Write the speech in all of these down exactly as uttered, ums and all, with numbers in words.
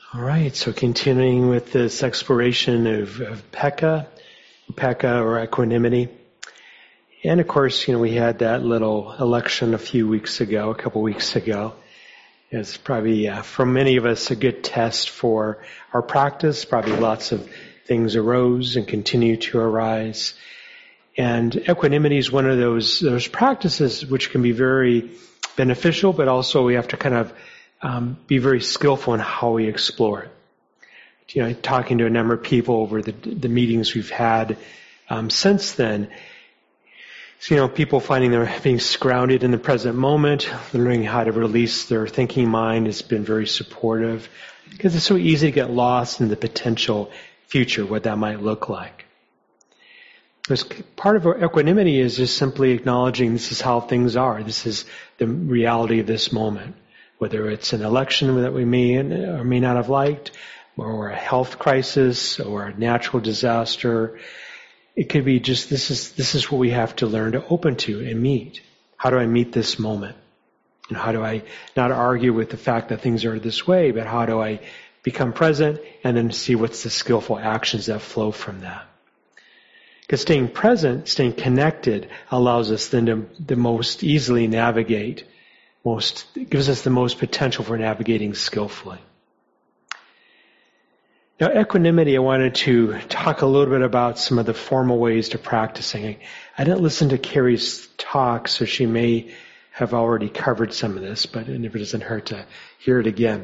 All right, so continuing with this exploration of, of Pekka, Pekka or equanimity. And of course, you know, we had that little election a few weeks ago, a couple weeks ago. It's probably, uh, for many of us, a good test for our practice. Probably lots of things arose and continue to arise. And equanimity is one of those, those practices which can be very beneficial, but also we have to kind of um, be very skillful in how we explore it. You know, talking to a number of people over the, the meetings we've had um, since then, so, you know, people finding they're being grounded in the present moment, learning how to release their thinking mind has been very supportive, because it's so easy to get lost in the potential future, what that might look like. Because part of our equanimity is just simply acknowledging this is how things are. This is the reality of this moment. Whether it's an election that we may or may not have liked, or a health crisis, or a natural disaster. It could be just, this is this is what we have to learn to open to and meet. How do I meet this moment? And how do I not argue with the fact that things are this way, but how do I become present and then see what's the skillful actions that flow from that? Because staying present, staying connected, allows us then to the most easily navigate, most gives us the most potential for navigating skillfully. Now, equanimity, I wanted to talk a little bit about some of the formal ways to practicing. I didn't listen to Carrie's talk, so she may have already covered some of this, but it never doesn't hurt to hear it again.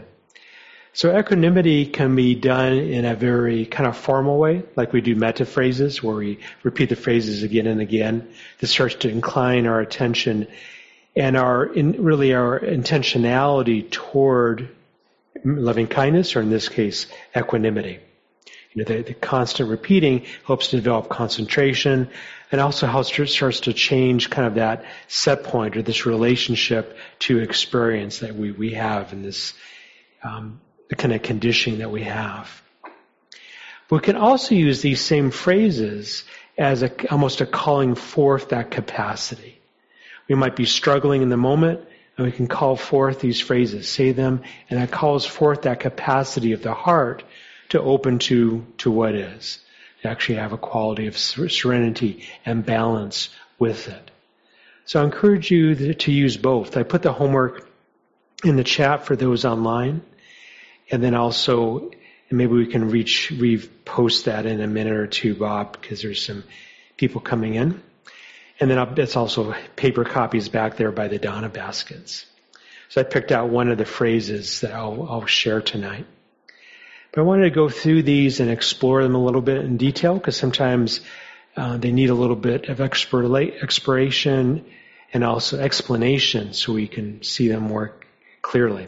So equanimity can be done in a very kind of formal way, like we do metta phrases, where we repeat the phrases again and again. This starts to incline our attention and our in, really our intentionality toward loving kindness, or in this case, equanimity. You know, the, the constant repeating helps to develop concentration, and also helps to, starts to change kind of that set point or this relationship to experience that we, we have in this um, the kind of conditioning that we have. But we can also use these same phrases as a, almost a calling forth that capacity. We might be struggling in the moment, and we can call forth these phrases, say them, and that calls forth that capacity of the heart to open to, to what is, to actually have a quality of serenity and balance with it. So I encourage you to use both. I put the homework in the chat for those online, and then also, and maybe we can reach, repost that in a minute or two, Bob, because there's some people coming in. And then it's also paper copies back there by the Donna baskets. So I picked out one of the phrases that I'll, I'll share tonight. But I wanted to go through these and explore them a little bit in detail, because sometimes uh, they need a little bit of exploration and also explanation so we can see them more clearly.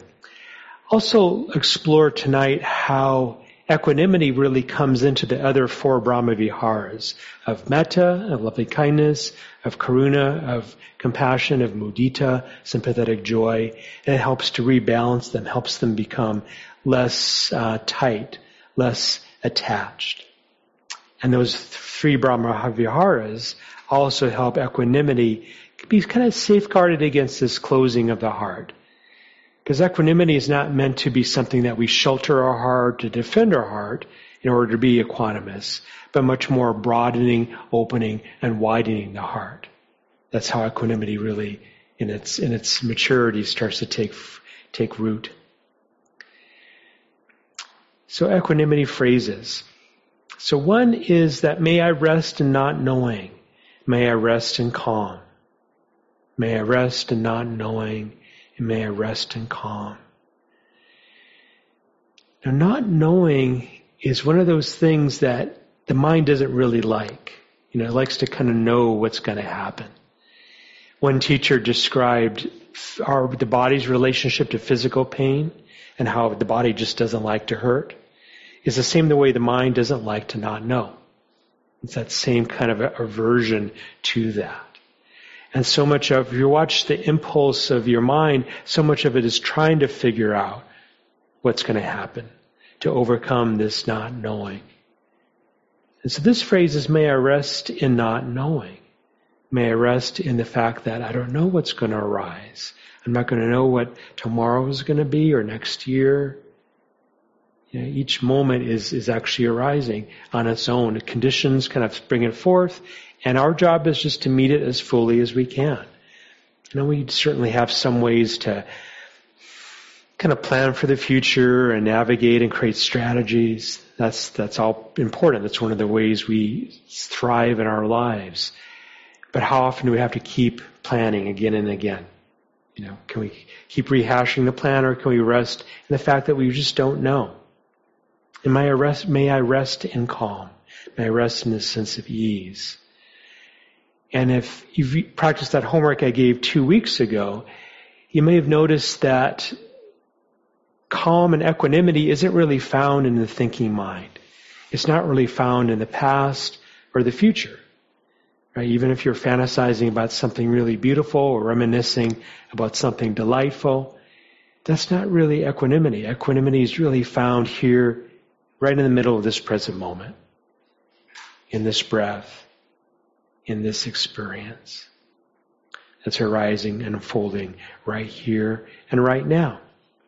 Also explore tonight how equanimity really comes into the other four Brahma Viharas of metta, of loving kindness, of karuna, of compassion, of mudita, sympathetic joy, and it helps to rebalance them, helps them become less uh, tight, less attached. And those three Brahma Viharas also help equanimity be kind of safeguarded against this closing of the heart. Because equanimity is not meant to be something that we shelter our heart, to defend our heart in order to be equanimous, but much more broadening, opening, and widening the heart. That's how equanimity really, in its in its maturity, starts to take take root. So equanimity phrases. So one is that may I rest in not knowing. May I rest in calm. May I rest in not knowing. And may I rest in calm. Now, not knowing is one of those things that the mind doesn't really like. You know, it likes to kind of know what's going to happen. One teacher described our, the body's relationship to physical pain and how the body just doesn't like to hurt. It's the same the way the mind doesn't like to not know. It's that same kind of aversion to that. And so much of, if you watch the impulse of your mind, so much of it is trying to figure out what's going to happen to overcome this not knowing. And so this phrase is, may I rest in not knowing. May I rest in the fact that I don't know what's going to arise. I'm not going to know what tomorrow is going to be or next year. You know, each moment is, is actually arising on its own. The conditions kind of bring it forth, and our job is just to meet it as fully as we can. You know, we certainly have some ways to kind of plan for the future and navigate and create strategies. That's that's all important. That's one of the ways we thrive in our lives. But how often do we have to keep planning again and again? You know, can we keep rehashing the plan, or can we rest in the fact that we just don't know? And may I rest, may I rest in calm. May I rest in a sense of ease. And if you've practiced that homework I gave two weeks ago, you may have noticed that calm and equanimity isn't really found in the thinking mind. It's not really found in the past or the future. Right? Even if you're fantasizing about something really beautiful or reminiscing about something delightful, that's not really equanimity. Equanimity is really found here, right in the middle of this present moment, in this breath, in this experience that's arising and unfolding right here and right now.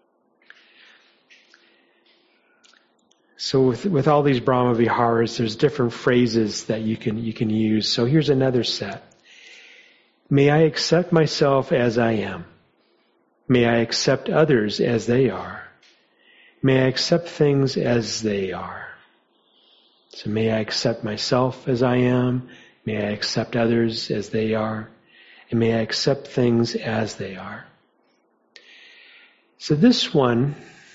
So with, with all these Brahma Viharas, there's different phrases that you can you can use. So here's another set. May I accept myself as I am. May I accept others as they are. May I accept things as they are. So may I accept myself as I am. May I accept others as they are. And may I accept things as they are. So this one,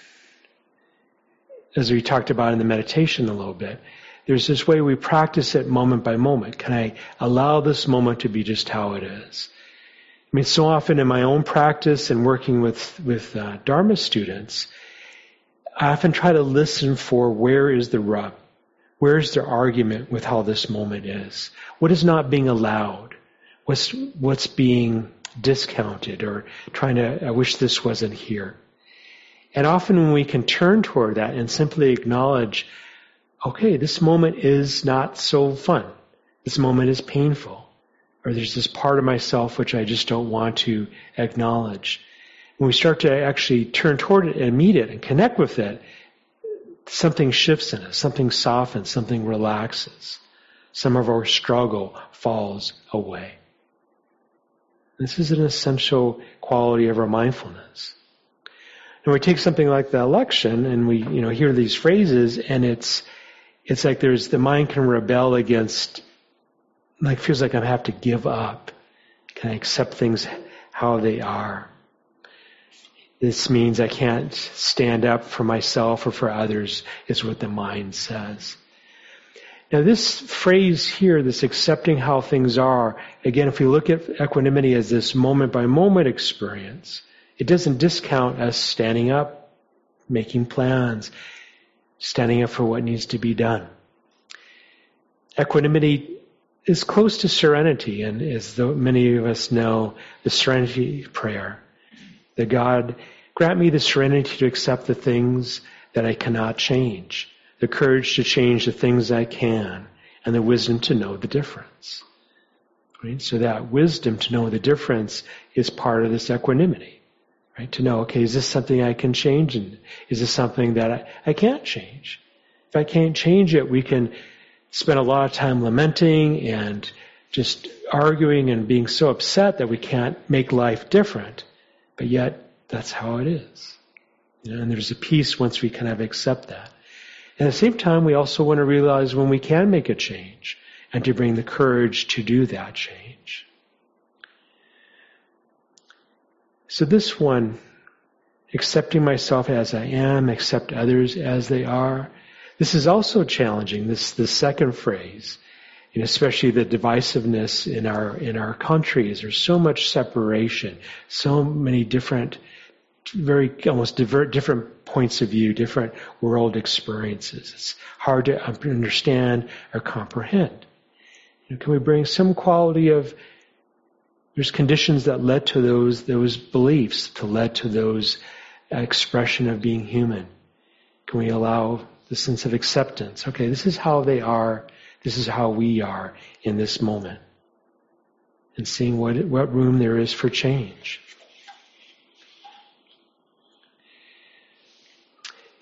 as we talked about in the meditation a little bit, there's this way we practice it moment by moment. Can I allow this moment to be just how it is? I mean, so often in my own practice and working with, with uh, Dharma students, I often try to listen for where is the rub? Where's their argument with how this moment is? What is not being allowed? What's, what's being discounted or trying to, I wish this wasn't here. And often when we can turn toward that and simply acknowledge, okay, this moment is not so fun. This moment is painful. Or there's this part of myself which I just don't want to acknowledge. When we start to actually turn toward it and meet it and connect with it, something shifts in us, something softens, something relaxes. Some of our struggle falls away. This is an essential quality of our mindfulness. And we take something like the election and we, you know, hear these phrases and it's, it's like there's, the mind can rebel against, like feels like I have to give up. Can I accept things how they are? This means I can't stand up for myself or for others, is what the mind says. Now this phrase here, this accepting how things are, again, if we look at equanimity as this moment by moment experience, it doesn't discount us standing up, making plans, standing up for what needs to be done. Equanimity is close to serenity, and as though many of us know, the serenity prayer, that God grant me the serenity to accept the things that I cannot change, the courage to change the things I can, and the wisdom to know the difference. Right? So that wisdom to know the difference is part of this equanimity. Right? To know, okay, is this something I can change, and is this something that I, I can't change? If I can't change it, we can spend a lot of time lamenting and just arguing and being so upset that we can't make life different. But yet, that's how it is. You know, and there's a peace once we kind of accept that. And at the same time, we also want to realize when we can make a change and to bring the courage to do that change. So this one, accepting myself as I am, accept others as they are, this is also challenging, this, this second phrase. And especially the divisiveness in our in our countries. There's so much separation, so many different, very almost diver, different points of view, different world experiences. It's hard to understand or comprehend. You know, can we bring some quality of, there's conditions that led to those those beliefs, to led to those uh, expression of being human. Can we allow the sense of acceptance? Okay, this is how they are. This is how we are in this moment. And seeing what, what room there is for change.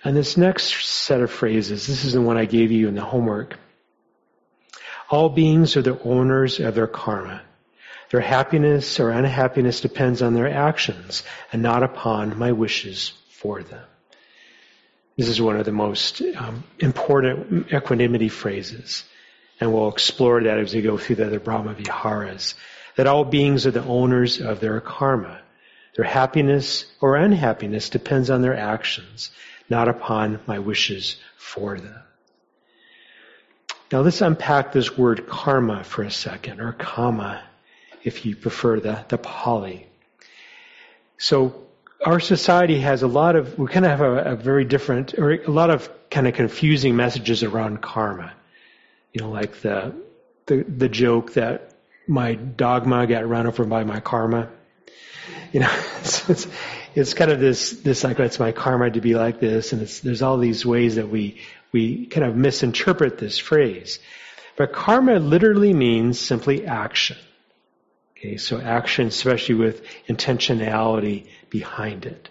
And this next set of phrases, this is the one I gave you in the homework. All beings are the owners of their karma. Their happiness or unhappiness depends on their actions and not upon my wishes for them. This is one of the most um, important equanimity phrases. And we'll explore that as we go through the other Brahma Viharas. That all beings are the owners of their karma. Their happiness or unhappiness depends on their actions, not upon my wishes for them. Now let's unpack this word karma for a second, or kama, if you prefer the, the Pali. So our society has a lot of, we kind of have a, a very different, or a lot of kind of confusing messages around karma. You know, like the, the, the joke that my dogma got run over by my karma. You know, it's, it's, it's kind of this, this like, it's my karma to be like this, and it's, there's all these ways that we, we kind of misinterpret this phrase. But karma literally means simply action. Okay, so action, especially with intentionality behind it.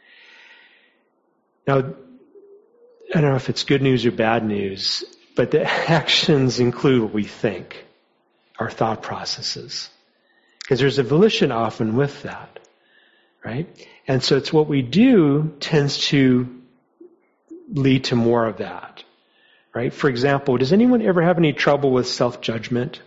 Now, I don't know if it's good news or bad news, but the actions include what we think, our thought processes. Because there's a volition often with that, right? And so it's what we do tends to lead to more of that, right? For example, does anyone ever have any trouble with self-judgment?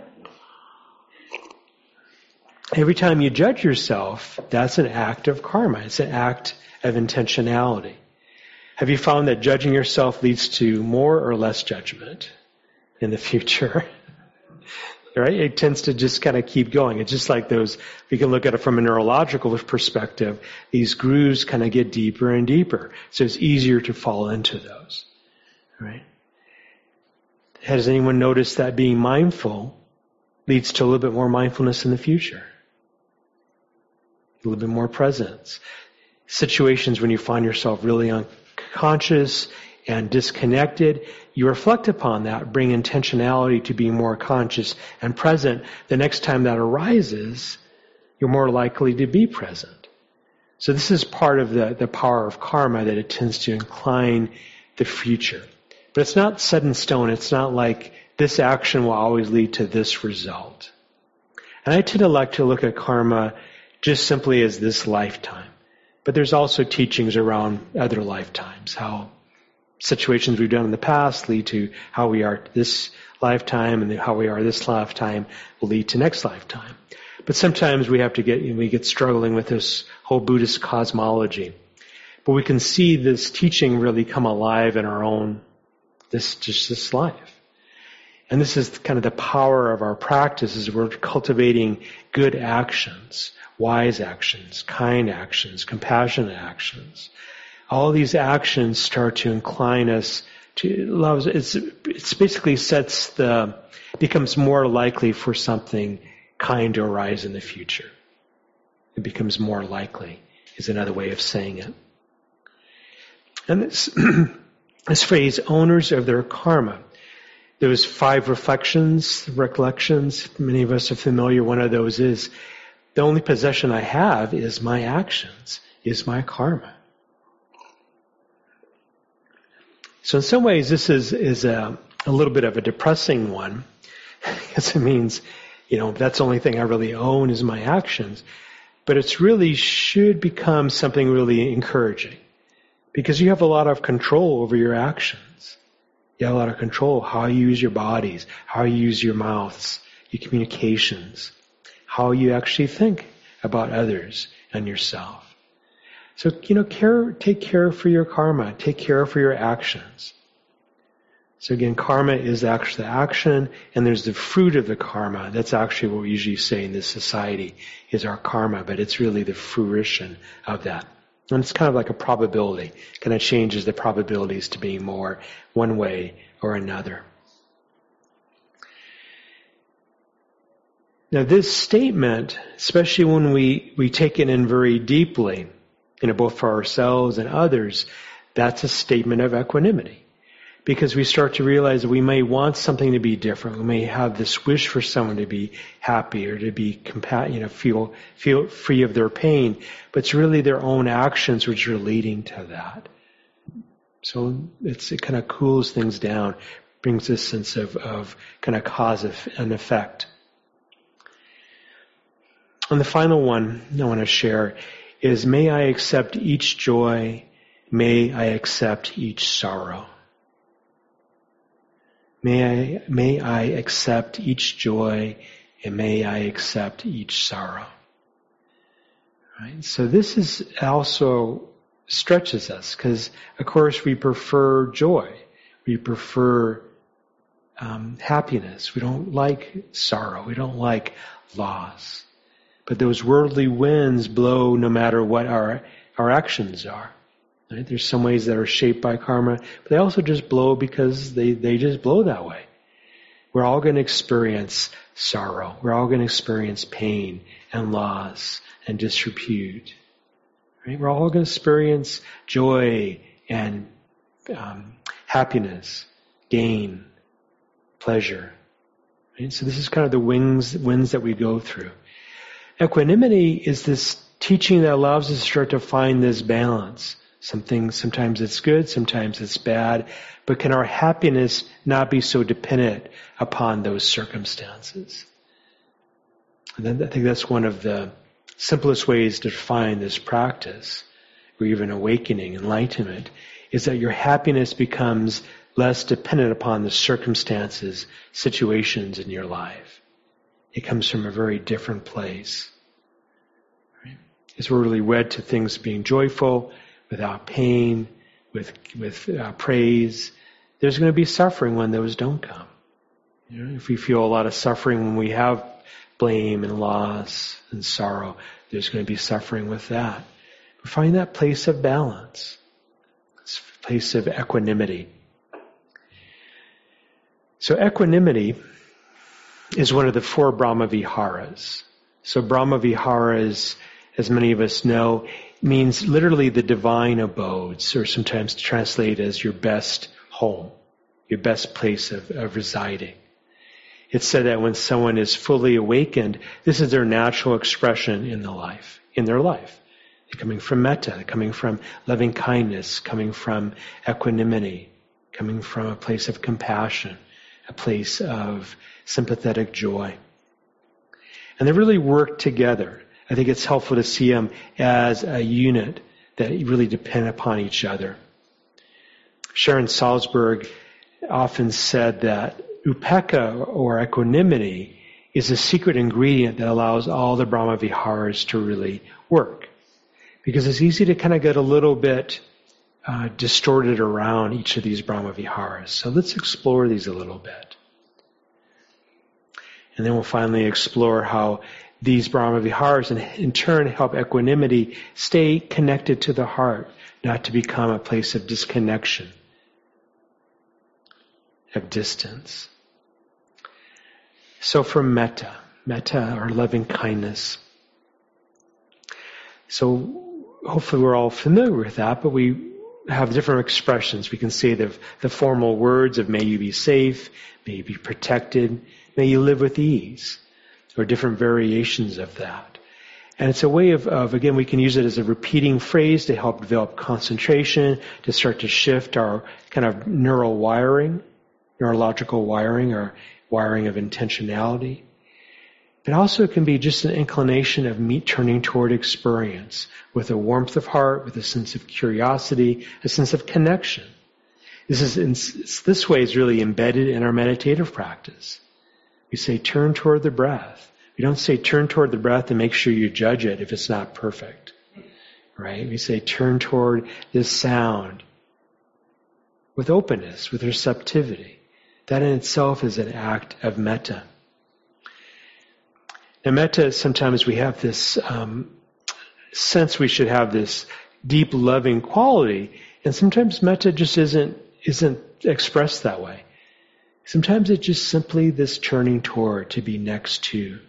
Every time you judge yourself, that's an act of karma. It's an act of intentionality. Have you found that judging yourself leads to more or less judgment in the future? Right? It tends to just kind of keep going. It's just like those, we can look at it from a neurological perspective, these grooves kind of get deeper and deeper. So it's easier to fall into those. Right? Has anyone noticed that being mindful leads to a little bit more mindfulness in the future? A little bit more presence. Situations when you find yourself really unconscious and disconnected, you reflect upon that, bring intentionality to being more conscious and present. The next time that arises, you're more likely to be present. So this is part of the, the power of karma, that it tends to incline the future. But it's not set in stone. It's not like this action will always lead to this result. And I tend to like to look at karma just simply as this lifetime. But there's also teachings around other lifetimes, how situations we've done in the past lead to how we are this lifetime, and how we are this lifetime will lead to next lifetime. But sometimes we have to get, we get struggling with this whole Buddhist cosmology. But we can see this teaching really come alive in our own, this, just this life. And this is kind of the power of our practice, is we're cultivating good actions, wise actions, kind actions, compassionate actions. All these actions start to incline us to love. It's, it's basically sets the, becomes more likely for something kind to arise in the future. It becomes more likely, is another way of saying it. And this, this phrase, owners of their karma. Those five reflections, recollections, many of us are familiar. One of those is, the only possession I have is my actions, is my karma. So in some ways, this is, is a, a little bit of a depressing one, because it means, you know, that's the only thing I really own is my actions. But it's really should become something really encouraging, because you have a lot of control over your actions. You have a lot of control how you use your bodies, how you use your mouths, your communications, how you actually think about others and yourself. So, you know, care, take care for your karma, take care for your actions. So again, karma is actually the action, and there's the fruit of the karma. That's actually what we usually say in this society is our karma, but it's really the fruition of that. And it's kind of like a probability. It kind of changes the probabilities to being more one way or another. Now this statement, especially when we, we take it in very deeply, you know, both for ourselves and others, that's a statement of equanimity. Because we start to realize that we may want something to be different. We may have this wish for someone to be happy or to be compa- you know, feel feel free of their pain, but it's really their own actions which are leading to that. So it's, it kind of cools things down, brings this sense of, of kind of cause and effect. And the final one I want to share is, may I accept each joy, may I accept each sorrow. May I, may I accept each joy, and may I accept each sorrow. Right? So this is also stretches us, because of course we prefer joy. We prefer um, happiness. We don't like sorrow. We don't like loss. But those worldly winds blow no matter what our our actions are. Right? There's some ways that are shaped by karma, but they also just blow because they, they just blow that way. We're all going to experience sorrow. We're all going to experience pain and loss and disrepute. Right? We're all going to experience joy and um, happiness, gain, pleasure. Right? So this is kind of the wings, winds that we go through. Equanimity is this teaching that allows us to start to find this balance. Something, sometimes it's good, sometimes it's bad, but can our happiness not be so dependent upon those circumstances? And then I think that's one of the simplest ways to define this practice, or even awakening, enlightenment, is that your happiness becomes less dependent upon the circumstances, situations in your life. It comes from a very different place. Right? As we're really wed to things being joyful, without pain, with with uh, praise, there's going to be suffering when those don't come. You know, if we feel a lot of suffering when we have blame and loss and sorrow, there's going to be suffering with that. But find that place of balance, this place of equanimity. So equanimity is one of the four Brahma Viharas. So Brahma Viharas, as many of us know, means literally the divine abodes, or sometimes translated as your best home, your best place of, of residing. It's said that when someone is fully awakened, this is their natural expression in the life, in their life. They're coming from metta, they're coming from loving kindness, coming from equanimity, coming from a place of compassion, a place of sympathetic joy. And they really work together. I think it's helpful to see them as a unit that really depend upon each other. Sharon Salzberg often said that upekkha, or equanimity, is a secret ingredient that allows all the Brahma Viharas to really work. Because it's easy to kind of get a little bit uh, distorted around each of these Brahma Viharas. So let's explore these a little bit. And then we'll finally explore how these Brahma Viharas in, in turn help equanimity stay connected to the heart, not to become a place of disconnection, of distance. So for metta, metta or loving kindness. So hopefully we're all familiar with that, but we have different expressions. We can say the, the formal words of may you be safe, may you be protected, may you live with ease, or different variations of that. And it's a way of, of, again, we can use it as a repeating phrase to help develop concentration, to start to shift our kind of neural wiring, neurological wiring, or wiring of intentionality. But also it can be just an inclination of me turning toward experience with a warmth of heart, with a sense of curiosity, a sense of connection. This is, it's, this way is really embedded in our meditative practice. We say turn toward the breath. We don't say turn toward the breath and make sure you judge it if it's not perfect. Right? We say turn toward this sound with openness, with receptivity. That in itself is an act of metta. Now metta, sometimes we have this um, sense we should have this deep loving quality, and sometimes metta just isn't isn't expressed that way. Sometimes it's just simply this turning toward, to be next to.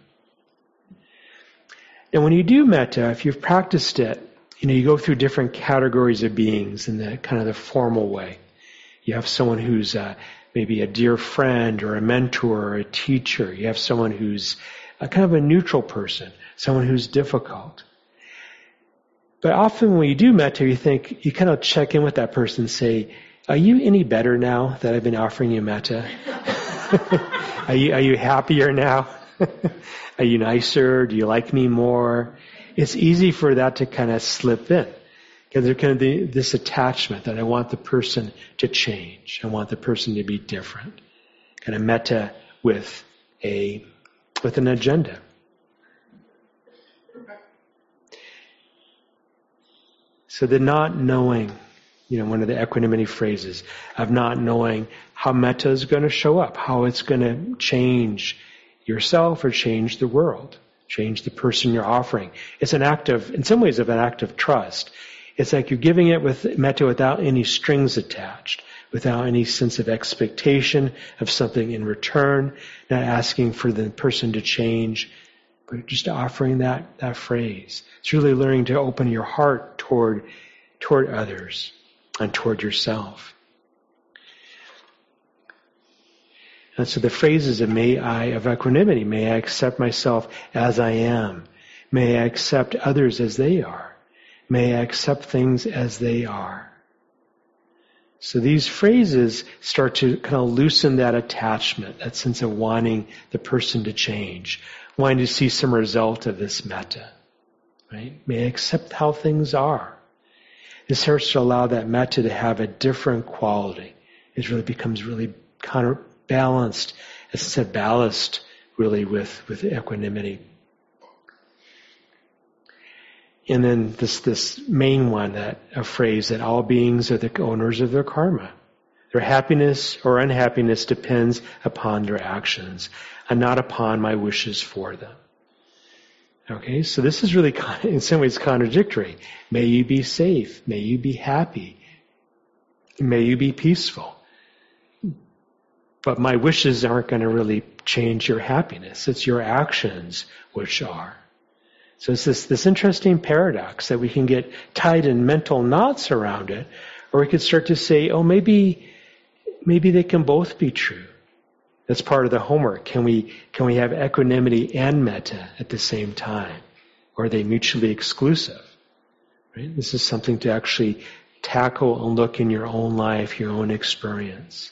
And when you do metta, if you've practiced it, you know, you go through different categories of beings in the kind of the formal way. You have someone who's uh, maybe a dear friend or a mentor or a teacher. You have someone who's a kind of a neutral person, someone who's difficult. But often when you do metta, you think, you kind of check in with that person and say, are you any better now that I've been offering you metta? are you are you happier now? Are you nicer? Do you like me more? It's easy for that to kind of slip in. Because there's kind of the, this attachment that I want the person to change. I want the person to be different. Kind of metta with a with an agenda. So the not knowing, you know, one of the equanimity phrases of not knowing how metta is going to show up, how it's going to change yourself or change the world, change the person you're offering. It's an act of, in some ways, of an act of trust. It's like you're giving it with metta without any strings attached, without any sense of expectation of something in return, not asking for the person to change, but just offering that, that phrase. It's really learning to open your heart toward, toward others and toward yourself. And so the phrases of may I, of equanimity, may I accept myself as I am. May I accept others as they are. May I accept things as they are. So these phrases start to kind of loosen that attachment, that sense of wanting the person to change, wanting to see some result of this metta. Right? May I accept how things are. It starts to allow that metta to have a different quality. It really becomes really counterbalanced, as I said, ballast really with, with equanimity. And then this this main one, that a phrase that all beings are the owners of their karma. Their happiness or unhappiness depends upon their actions and not upon my wishes for them. Okay, so this is really, in some ways, contradictory. May you be safe. May you be happy. May you be peaceful. But my wishes aren't going to really change your happiness. It's your actions which are. So it's this, this interesting paradox that we can get tied in mental knots around it, or we could start to say, oh, maybe, maybe they can both be true. That's part of the homework. Can we, can we have equanimity and metta at the same time? Or are they mutually exclusive? Right? This is something to actually tackle and look in your own life, your own experience.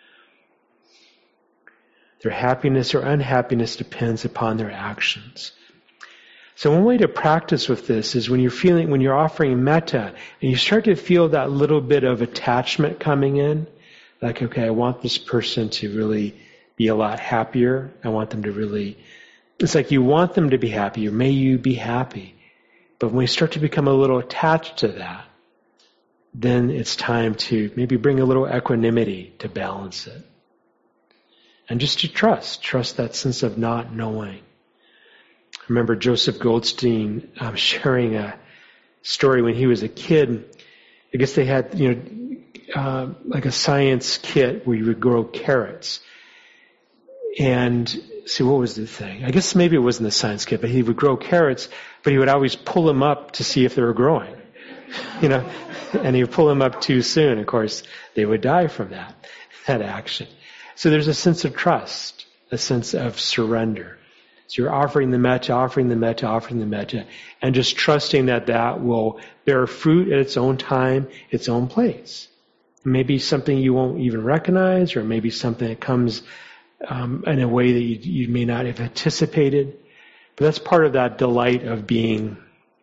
Their happiness or unhappiness depends upon their actions. So one way to practice with this is when you're feeling, when you're offering metta, and you start to feel that little bit of attachment coming in, like, okay, I want this person to really be a lot happier. I want them to really, it's like you want them to be happy, or may you be happy. But when we start to become a little attached to that, then it's time to maybe bring a little equanimity to balance it. And just to trust, trust that sense of not knowing. I remember Joseph Goldstein um, sharing a story when he was a kid. I guess they had, you know, uh, like a science kit where you would grow carrots. And see, what was the thing? I guess maybe it wasn't the science kit, but he would grow carrots, but he would always pull them up to see if they were growing. You know, and he would pull them up too soon. Of course, they would die from that, that action. So there's a sense of trust, a sense of surrender. So you're offering the metta, offering the metta, offering the metta, and just trusting that that will bear fruit at its own time, its own place. Maybe something you won't even recognize, or maybe something that comes um, in a way that you, you may not have anticipated. But that's part of that delight of being,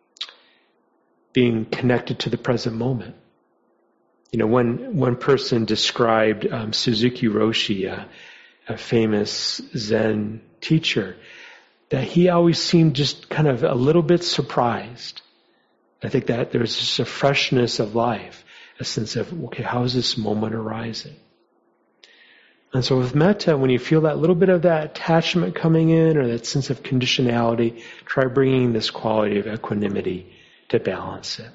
being connected to the present moment. You know, one one person described um, Suzuki Roshi, a, a famous Zen teacher, that he always seemed just kind of a little bit surprised. I think that there's just a freshness of life, a sense of, okay, how is this moment arising? And so with metta, when you feel that little bit of that attachment coming in, or that sense of conditionality, try bringing this quality of equanimity to balance it.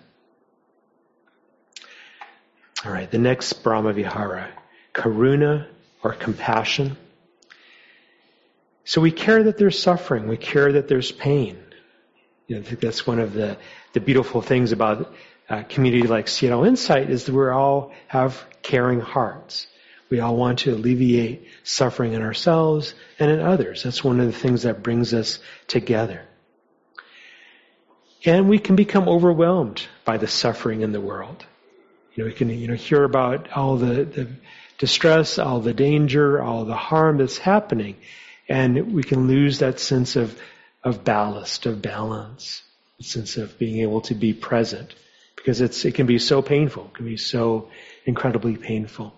All right, the next Brahma Vihara, karuna, or compassion. So we care that there's suffering. We care that there's pain. You know, I think that's one of the, the beautiful things about a community like Seattle Insight is that we all have caring hearts. We all want to alleviate suffering in ourselves and in others. That's one of the things that brings us together. And we can become overwhelmed by the suffering in the world. You know, we can, you know, hear about all the, the distress, all the danger, all the harm that's happening, and we can lose that sense of, of ballast, of balance, the sense of being able to be present, because it's, it can be so painful, it can be so incredibly painful.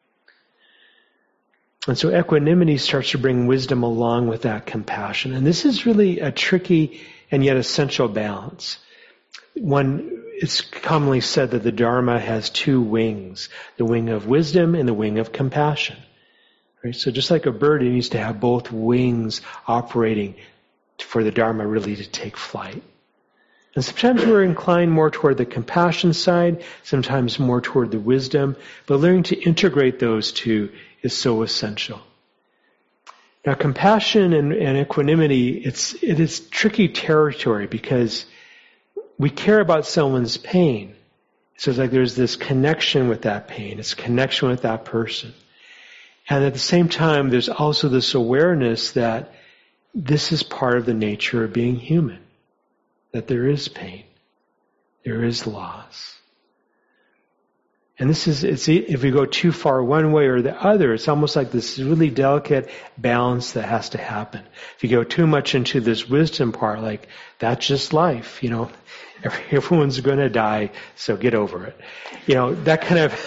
And so equanimity starts to bring wisdom along with that compassion. And this is really a tricky and yet essential balance. One, it's commonly said that the Dharma has two wings, the wing of wisdom and the wing of compassion. Right? So just like a bird, it needs to have both wings operating for the Dharma really to take flight. And sometimes we're inclined more toward the compassion side, sometimes more toward the wisdom, but learning to integrate those two is so essential. Now, compassion and, and equanimity, it's, it is tricky territory because we care about someone's pain. So it's like there's this connection with that pain. It's a connection with that person. And at the same time, there's also this awareness that this is part of the nature of being human. That there is pain. There is loss. And this is, it's, if we go too far one way or the other, it's almost like this really delicate balance that has to happen. If you go too much into this wisdom part, like, that's just life, you know, everyone's going to die, so get over it. You know, that kind of,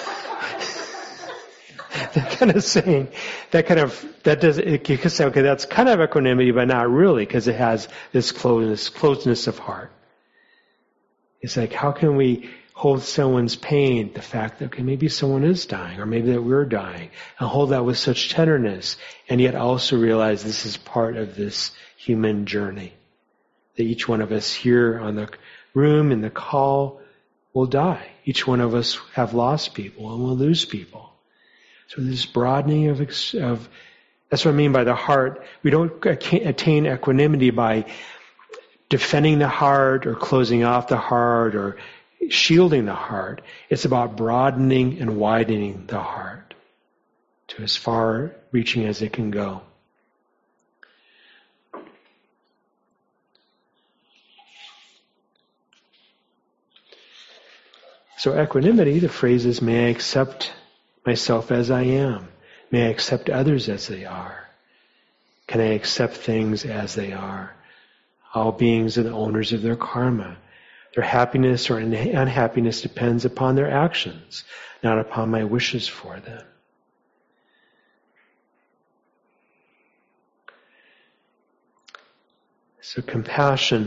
that kind of saying, that kind of, that does, it, you could say, okay, that's kind of equanimity, but not really, because it has this closeness, closeness of heart. It's like, how can we hold someone's pain, the fact that, okay, maybe someone is dying, or maybe that we're dying, and hold that with such tenderness, and yet also realize this is part of this human journey. That each one of us here on the room, in the call, will die. Each one of us have lost people, and will lose people. So this broadening of, of, that's what I mean by the heart. We don't attain equanimity by defending the heart, or closing off the heart, or shielding the heart. It's about broadening and widening the heart to as far reaching as it can go. So equanimity, the phrase is, may I accept myself as I am? May I accept others as they are? Can I accept things as they are? All beings are the owners of their karma. Their happiness or unhappiness depends upon their actions, not upon my wishes for them. So compassion.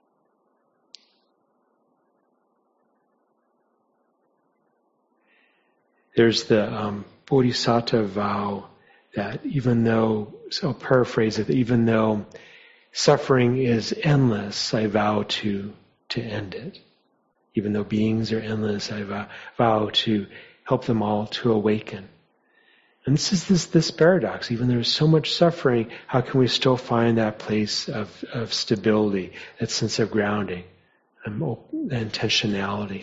There's the um, Bodhisattva vow that even though, so I'll paraphrase it, that even though suffering is endless, I vow to to end it. Even though beings are endless, I vow, vow to help them all to awaken. And this is this, this paradox. Even though there's so much suffering, how can we still find that place of, of stability, that sense of grounding, and intentionality?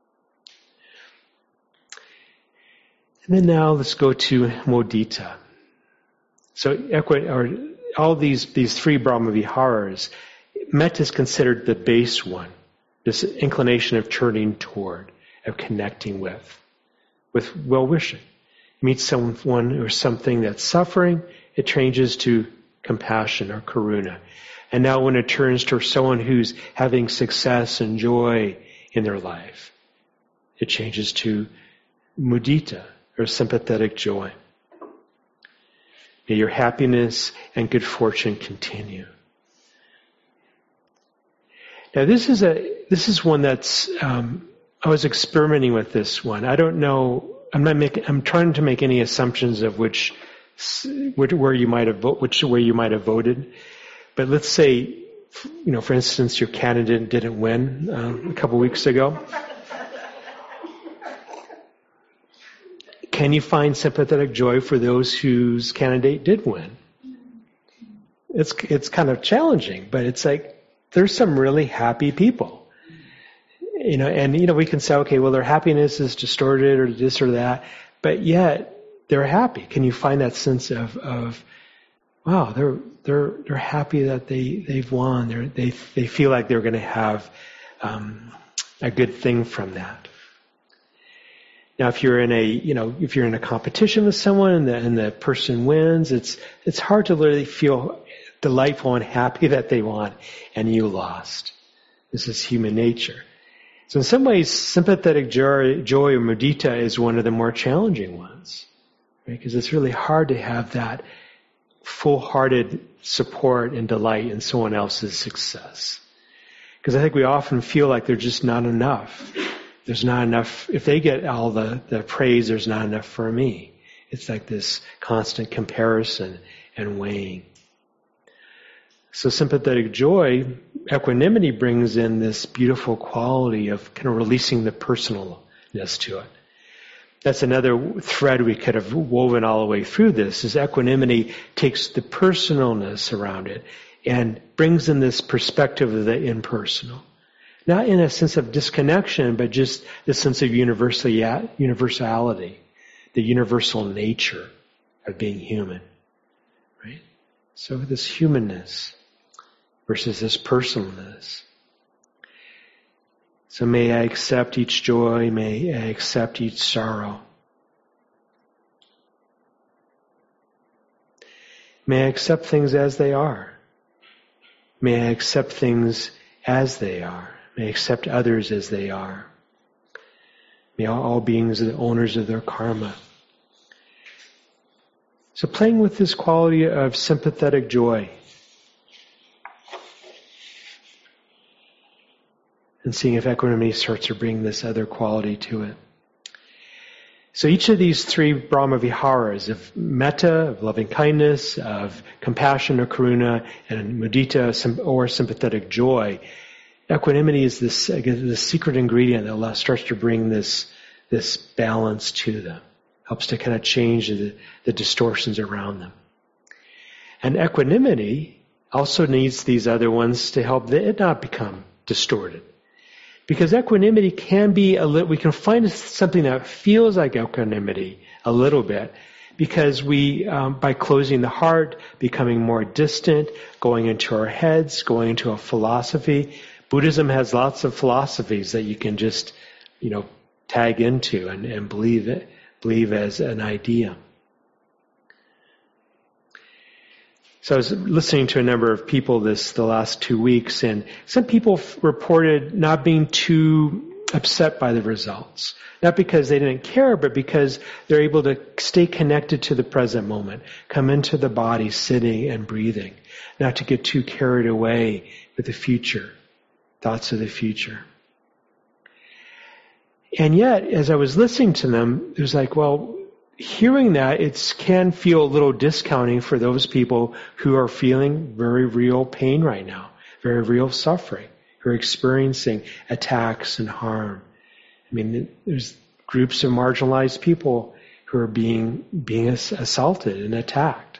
And then now let's go to mudita. So or all these, these three Brahmaviharas, metta is considered the base one. This inclination of turning toward, of connecting with, with well-wishing. You meet someone or something that's suffering, it changes to compassion or karuna. And now when it turns to someone who's having success and joy in their life, it changes to mudita, or sympathetic joy. May your happiness and good fortune continue. Now this is a this is one that's um, I was experimenting with this one. I don't know. I'm not making. I'm trying to make any assumptions of which, which where you might have vote, which way you might have voted. But let's say, you know, for instance, your candidate didn't win uh, a couple weeks ago. Can you find sympathetic joy for those whose candidate did win? It's it's kind of challenging, but it's like there's some really happy people, you know, and you know we can say, okay, well their happiness is distorted or this or that, but yet they're happy. Can you find that sense of of wow, they're they're they're happy that they they've won. They're, they they feel like they're going to have um, a good thing from that. Now, if you're in a, you know, if you're in a competition with someone and the, and the person wins, it's, it's hard to literally feel delightful and happy that they won and you lost. This is human nature. So in some ways, sympathetic joy, joy or mudita is one of the more challenging ones, right? Because it's really hard to have that full-hearted support and delight in someone else's success. Because I think we often feel like there's just not enough. There's not enough. If they get all the, the praise, there's not enough for me. It's like this constant comparison and weighing. So sympathetic joy, equanimity brings in this beautiful quality of kind of releasing the personalness to it. That's another thread we could have woven all the way through this, is equanimity takes the personalness around it and brings in this perspective of the impersonal. Not in a sense of disconnection, but just the sense of universality, the universal nature of being human. Right? So this humanness versus this personalness. So may I accept each joy, may I accept each sorrow. May I accept things as they are. May I accept things as they are. May I accept others as they are. May all beings be the owners of their karma. So playing with this quality of sympathetic joy and seeing if equanimity starts to bring this other quality to it. So each of these three Brahma Viharas, of metta, of loving kindness, of compassion or karuna, and mudita or sympathetic joy, equanimity is this, again, the secret ingredient that starts to bring this, this balance to them. Helps to kind of change the, the distortions around them. And equanimity also needs these other ones to help it not become distorted. Because equanimity can be a little, we can find something that feels like equanimity a little bit, because we, um, by closing the heart, becoming more distant, going into our heads, going into a philosophy. Buddhism has lots of philosophies that you can just, you know, tag into and, and believe it, believe as an idea. So I was listening to a number of people this the last two weeks, and some people f- reported not being too upset by the results. Not because they didn't care, but because they're able to stay connected to the present moment, come into the body sitting and breathing, not to get too carried away with the future, thoughts of the future. And yet, as I was listening to them, it was like, well, hearing that, it can feel a little discounting for those people who are feeling very real pain right now, very real suffering, who are experiencing attacks and harm. I mean, there's groups of marginalized people who are being being assaulted and attacked.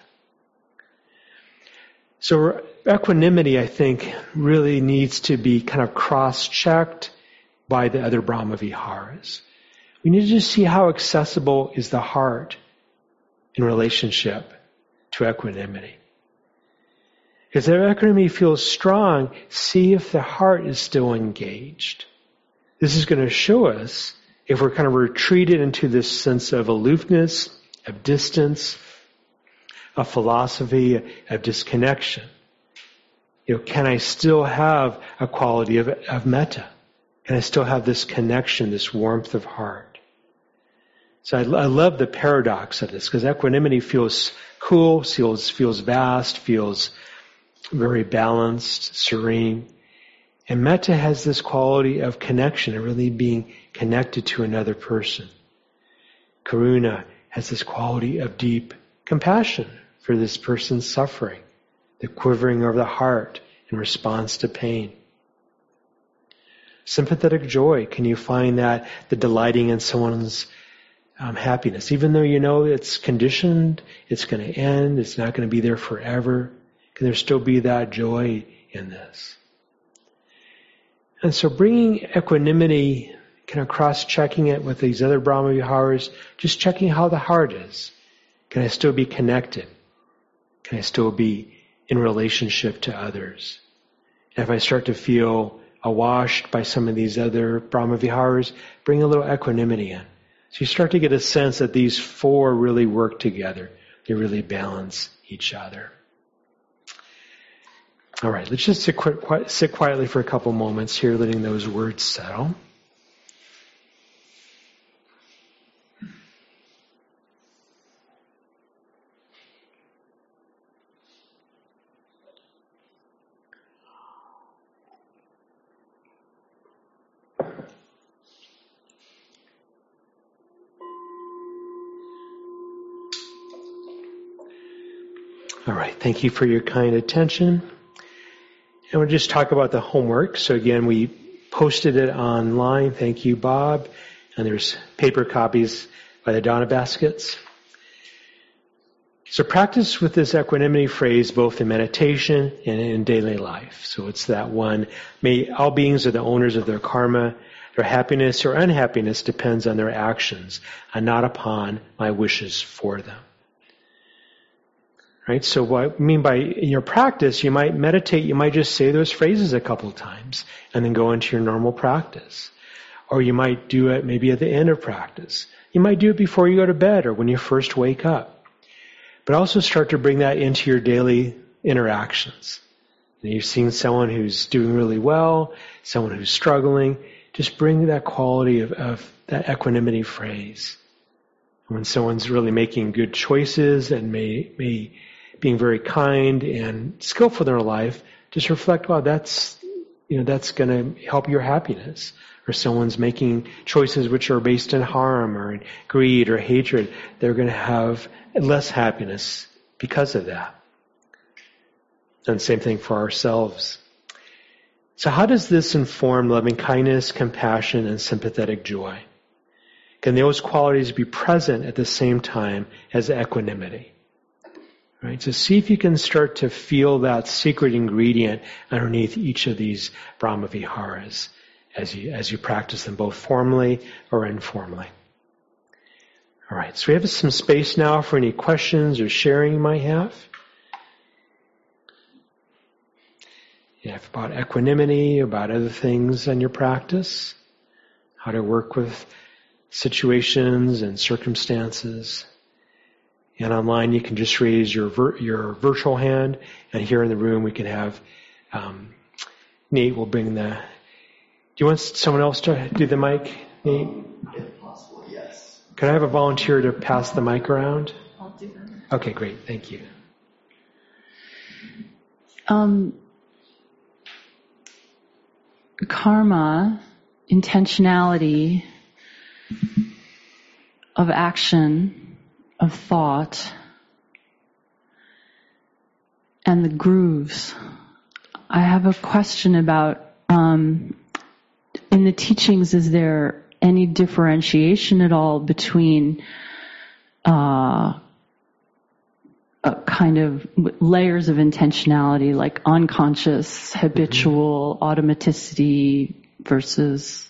So equanimity, I think, really needs to be kind of cross-checked by the other Brahma Viharas. We need to just see how accessible is the heart in relationship to equanimity. Because if equanimity feels strong, see if the heart is still engaged. This is going to show us if we're kind of retreated into this sense of aloofness, of distance, of philosophy, of disconnection. You know, can I still have a quality of, of metta? Can I still have this connection, this warmth of heart? So I, I love the paradox of this, because equanimity feels cool, feels, feels vast, feels very balanced, serene. And metta has this quality of connection, and really being connected to another person. Karuna has this quality of deep compassion for this person's suffering, the quivering of the heart in response to pain. Sympathetic joy, can you find that the delighting in someone's um, happiness, even though you know it's conditioned, it's going to end, it's not going to be there forever, can there still be that joy in this? And so bringing equanimity, kind of cross-checking it with these other Brahma Viharas, just checking how the heart is. Can I still be connected? Can I still be in relationship to others? And if I start to feel awashed by some of these other Brahma Viharas, bring a little equanimity in. So you start to get a sense that these four really work together. They really balance each other. All right, let's just sit, quiet, sit quietly for a couple moments here, letting those words settle. All right, thank you for your kind attention. And we'll just talk about the homework. So again, we posted it online. Thank you, Bob. And there's paper copies by the Donna Baskets. So practice with this equanimity phrase both in meditation and in daily life. So it's that one, may all beings are the owners of their karma. Their happiness or unhappiness depends on their actions and not upon my wishes for them. Right? So what I mean by in your practice, you might meditate, you might just say those phrases a couple of times and then go into your normal practice. Or you might do it maybe at the end of practice. You might do it before you go to bed or when you first wake up. But also start to bring that into your daily interactions. And you've seen someone who's doing really well, someone who's struggling. Just bring that quality of, of that equanimity phrase. When someone's really making good choices and may, may being very kind and skillful in their life, just reflect, wow, that's, you know, that's going to help your happiness. Or someone's making choices which are based in harm or in greed or hatred, they're going to have less happiness because of that. And same thing for ourselves. So how does this inform loving kindness, compassion, and sympathetic joy? Can those qualities be present at the same time as equanimity? Right? So see if you can start to feel that secret ingredient underneath each of these Brahma Viharas as you, as you practice them both formally or informally. All right, so we have some space now for any questions or sharing you might have. Yeah, about equanimity, about other things in your practice, how to work with situations and circumstances. And online you can just raise your vir- your virtual hand, and here in the room we can have um, Nate will bring the. Do you want someone else to do the mic, Nate? If possible, yes. Could I have a volunteer to pass the mic around? I'll do that. Okay, great, thank you. Um, karma, intentionality of action, of thought, and the grooves. I have a question about, um, in the teachings, is there any differentiation at all between uh, a kind of layers of intentionality, like unconscious, habitual, automaticity versus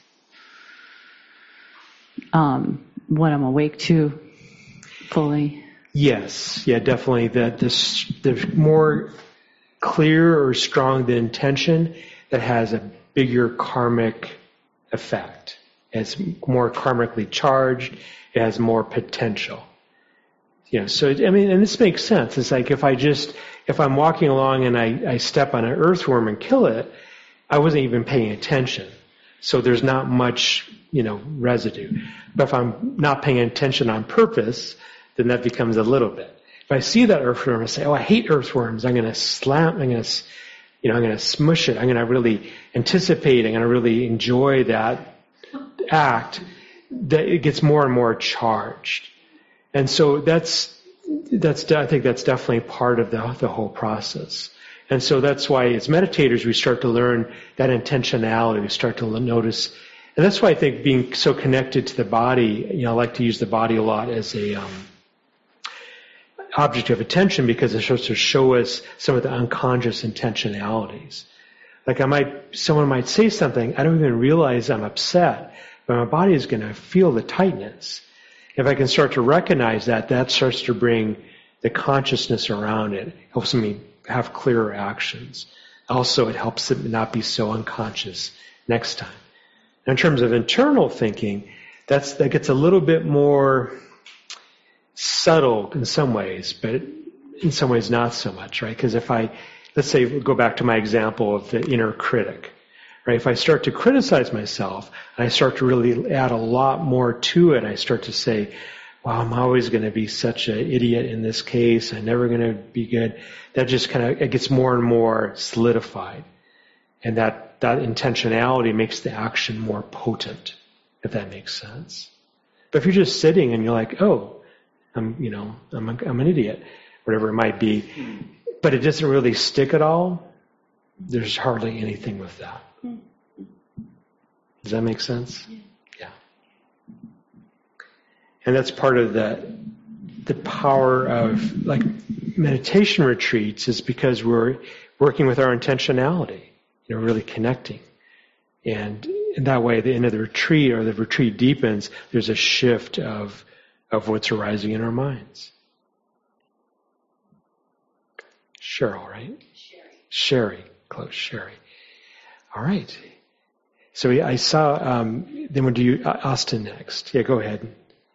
um, what I'm awake to fully? Yes, yeah, definitely. That this the more clear or strong the intention, that has a bigger karmic effect. It's more karmically charged. It has more potential. You know, so I mean, and this makes sense. It's like if I just if I'm walking along and I, I step on an earthworm and kill it, I wasn't even paying attention. So there's not much, you know, residue. But if I'm not paying attention on purpose, then that becomes a little bit. If I see that earthworm and say, oh, I hate earthworms, I'm going to slam, I'm going to, you know, I'm going to smush it. I'm going to really anticipate, I'm going to really enjoy that act, that it gets more and more charged. And so that's, that's, I think that's definitely part of the, the whole process. And so that's why as meditators we start to learn that intentionality, we start to notice. And that's why I think being so connected to the body, you know, I like to use the body a lot as a um, object of attention, because it starts to show us some of the unconscious intentionalities. Like I might, someone might say something, I don't even realize I'm upset, but my body is going to feel the tightness. If I can start to recognize that, that starts to bring the consciousness around it. It helps me have clearer actions. Also, it helps it not be so unconscious next time. In terms of internal thinking, That's, that gets a little bit more subtle in some ways, but in some ways not so much, right? Because if I, let's say, go back to my example of the inner critic, right? If I start to criticize myself, and I start to really add a lot more to it, I start to say, wow, I'm always going to be such an idiot in this case, I'm never going to be good. That just kind of, it gets more and more solidified. And that, that intentionality makes the action more potent, if that makes sense. But if you're just sitting and you're like, oh, I'm, you know, I'm, a, I'm an idiot, whatever it might be, but it doesn't really stick at all, there's hardly anything with that. Does that make sense? Yeah. And that's part of the the power of like meditation retreats, is because we're working with our intentionality, you know, really connecting. And in that way, at the end of the retreat, or the retreat deepens, there's a shift of of what's arising in our minds. Cheryl, right? Sherry. Sherry. Close, Sherry. All right. So I saw, um, then we'll do Austin next. Yeah, go ahead.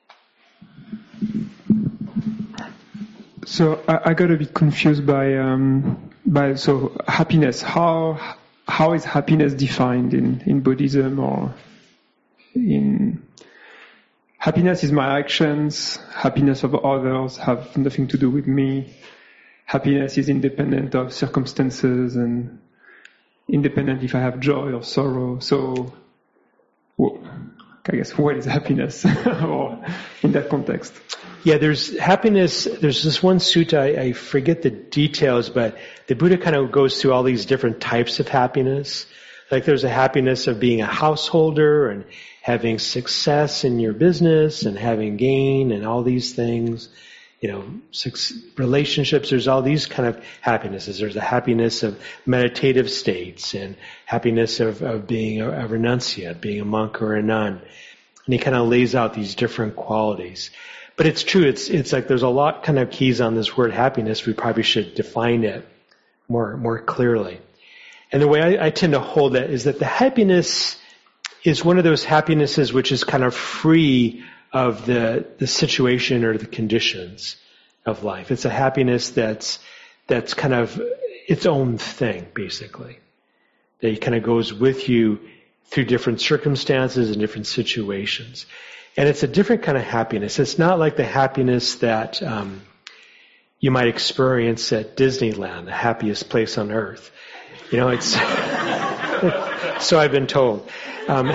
So I, I got a bit confused by, um, by so happiness. How how is happiness defined in, in Buddhism, or in happiness is my actions, happiness of others have nothing to do with me. Happiness is independent of circumstances and independent if I have joy or sorrow. So, well, I guess, what is happiness or in that context? Yeah, there's happiness. There's this one sutta, I, I forget the details, but the Buddha kind of goes through all these different types of happiness. Like there's a happiness of being a householder and having success in your business and having gain and all these things. You know, relationships, there's all these kind of happinesses. There's the happiness of meditative states and happiness of, of being a, a renunciate, being a monk or a nun. And he kind of lays out these different qualities. But it's true, it's it's like there's a lot kind of keys on this word happiness. We probably should define it more more clearly. And the way I, I tend to hold it is that the happiness is one of those happinesses which is kind of free of the, the situation or the conditions of life. It's a happiness that's, that's kind of its own thing, basically. That it kind of goes with you through different circumstances and different situations. And it's a different kind of happiness. It's not like the happiness that um, you might experience at Disneyland, the happiest place on earth. You know, it's, so I've been told. Um,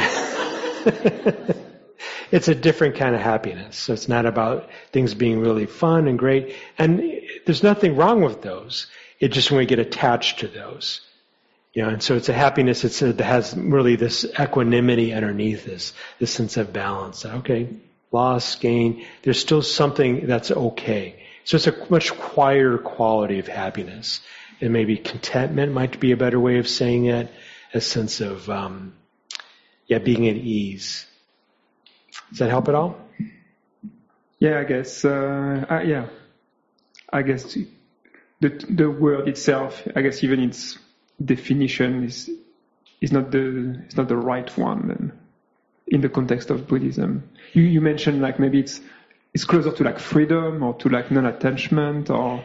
It's a different kind of happiness. So it's not about things being really fun and great. And there's nothing wrong with those. It's just when we get attached to those. You know, and so it's a happiness it's a, that has really this equanimity underneath this, this sense of balance. Okay, loss, gain, there's still something that's okay. So it's a much quieter quality of happiness. And maybe contentment might be a better way of saying it. A sense of, um, yeah, being at ease. Does that help at all? Yeah, I guess. Uh, uh, yeah, I guess the the word itself, I guess, even its definition is is not the is not the right one. Then, in the context of Buddhism, you you mentioned like maybe it's it's closer to like freedom or to like non-attachment, or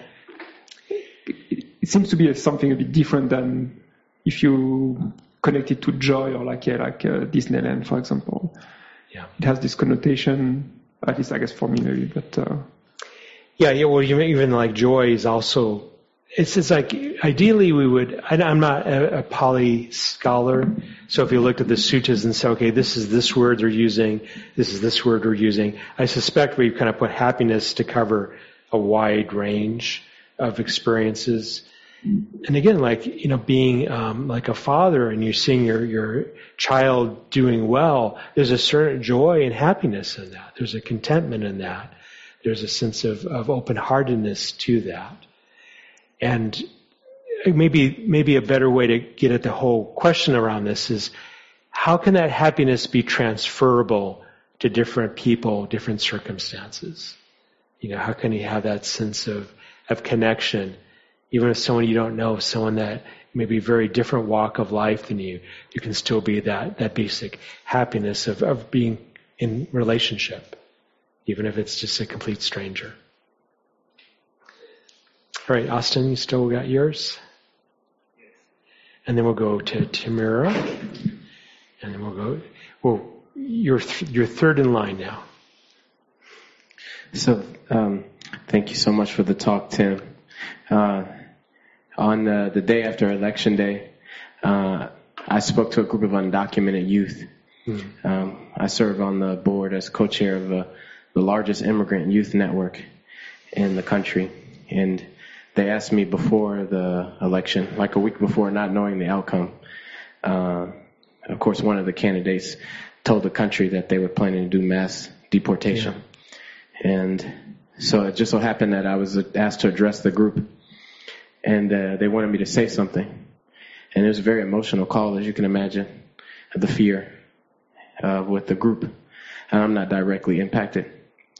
it, it seems to be something a bit different than if you connect it to joy or like yeah, like uh, Disneyland, for example. Yeah. It has this connotation, at least I guess for me maybe, but... Uh... Yeah, yeah, well, even like joy is also, it's, it's like, ideally we would, I, I'm not a, a Pali scholar, so if you looked at the suttas and say, okay, this is this word they're using, this is this word we're using, I suspect we kind of put happiness to cover a wide range of experiences. And again, like, you know, being um, like a father and you're seeing your, your child doing well, there's a certain joy and happiness in that. There's a contentment in that. There's a sense of, of open-heartedness to that. And maybe maybe a better way to get at the whole question around this is, how can that happiness be transferable to different people, different circumstances? You know, how can you have that sense of, of connection? Even if someone you don't know, someone that may be a very different walk of life than you, you can still be that, that basic happiness of, of being in relationship, even if it's just a complete stranger. All right, Austin, you still got yours? And then we'll go to Tamara. And then we'll go, well, you're, th- you're third in line now. So, um, thank you so much for the talk, Tim. Uh, on uh, the day after Election Day, uh, I spoke to a group of undocumented youth. Mm. Um, I serve on the board as co-chair of uh, the largest immigrant youth network in the country. And they asked me before the election, like a week before, not knowing the outcome. Uh, of course, one of the candidates told the country that they were planning to do mass deportation. Yeah. And so it just so happened that I was asked to address the group. And uh, they wanted me to say something. And it was a very emotional call, as you can imagine, the fear uh, with the group. And I'm not directly impacted.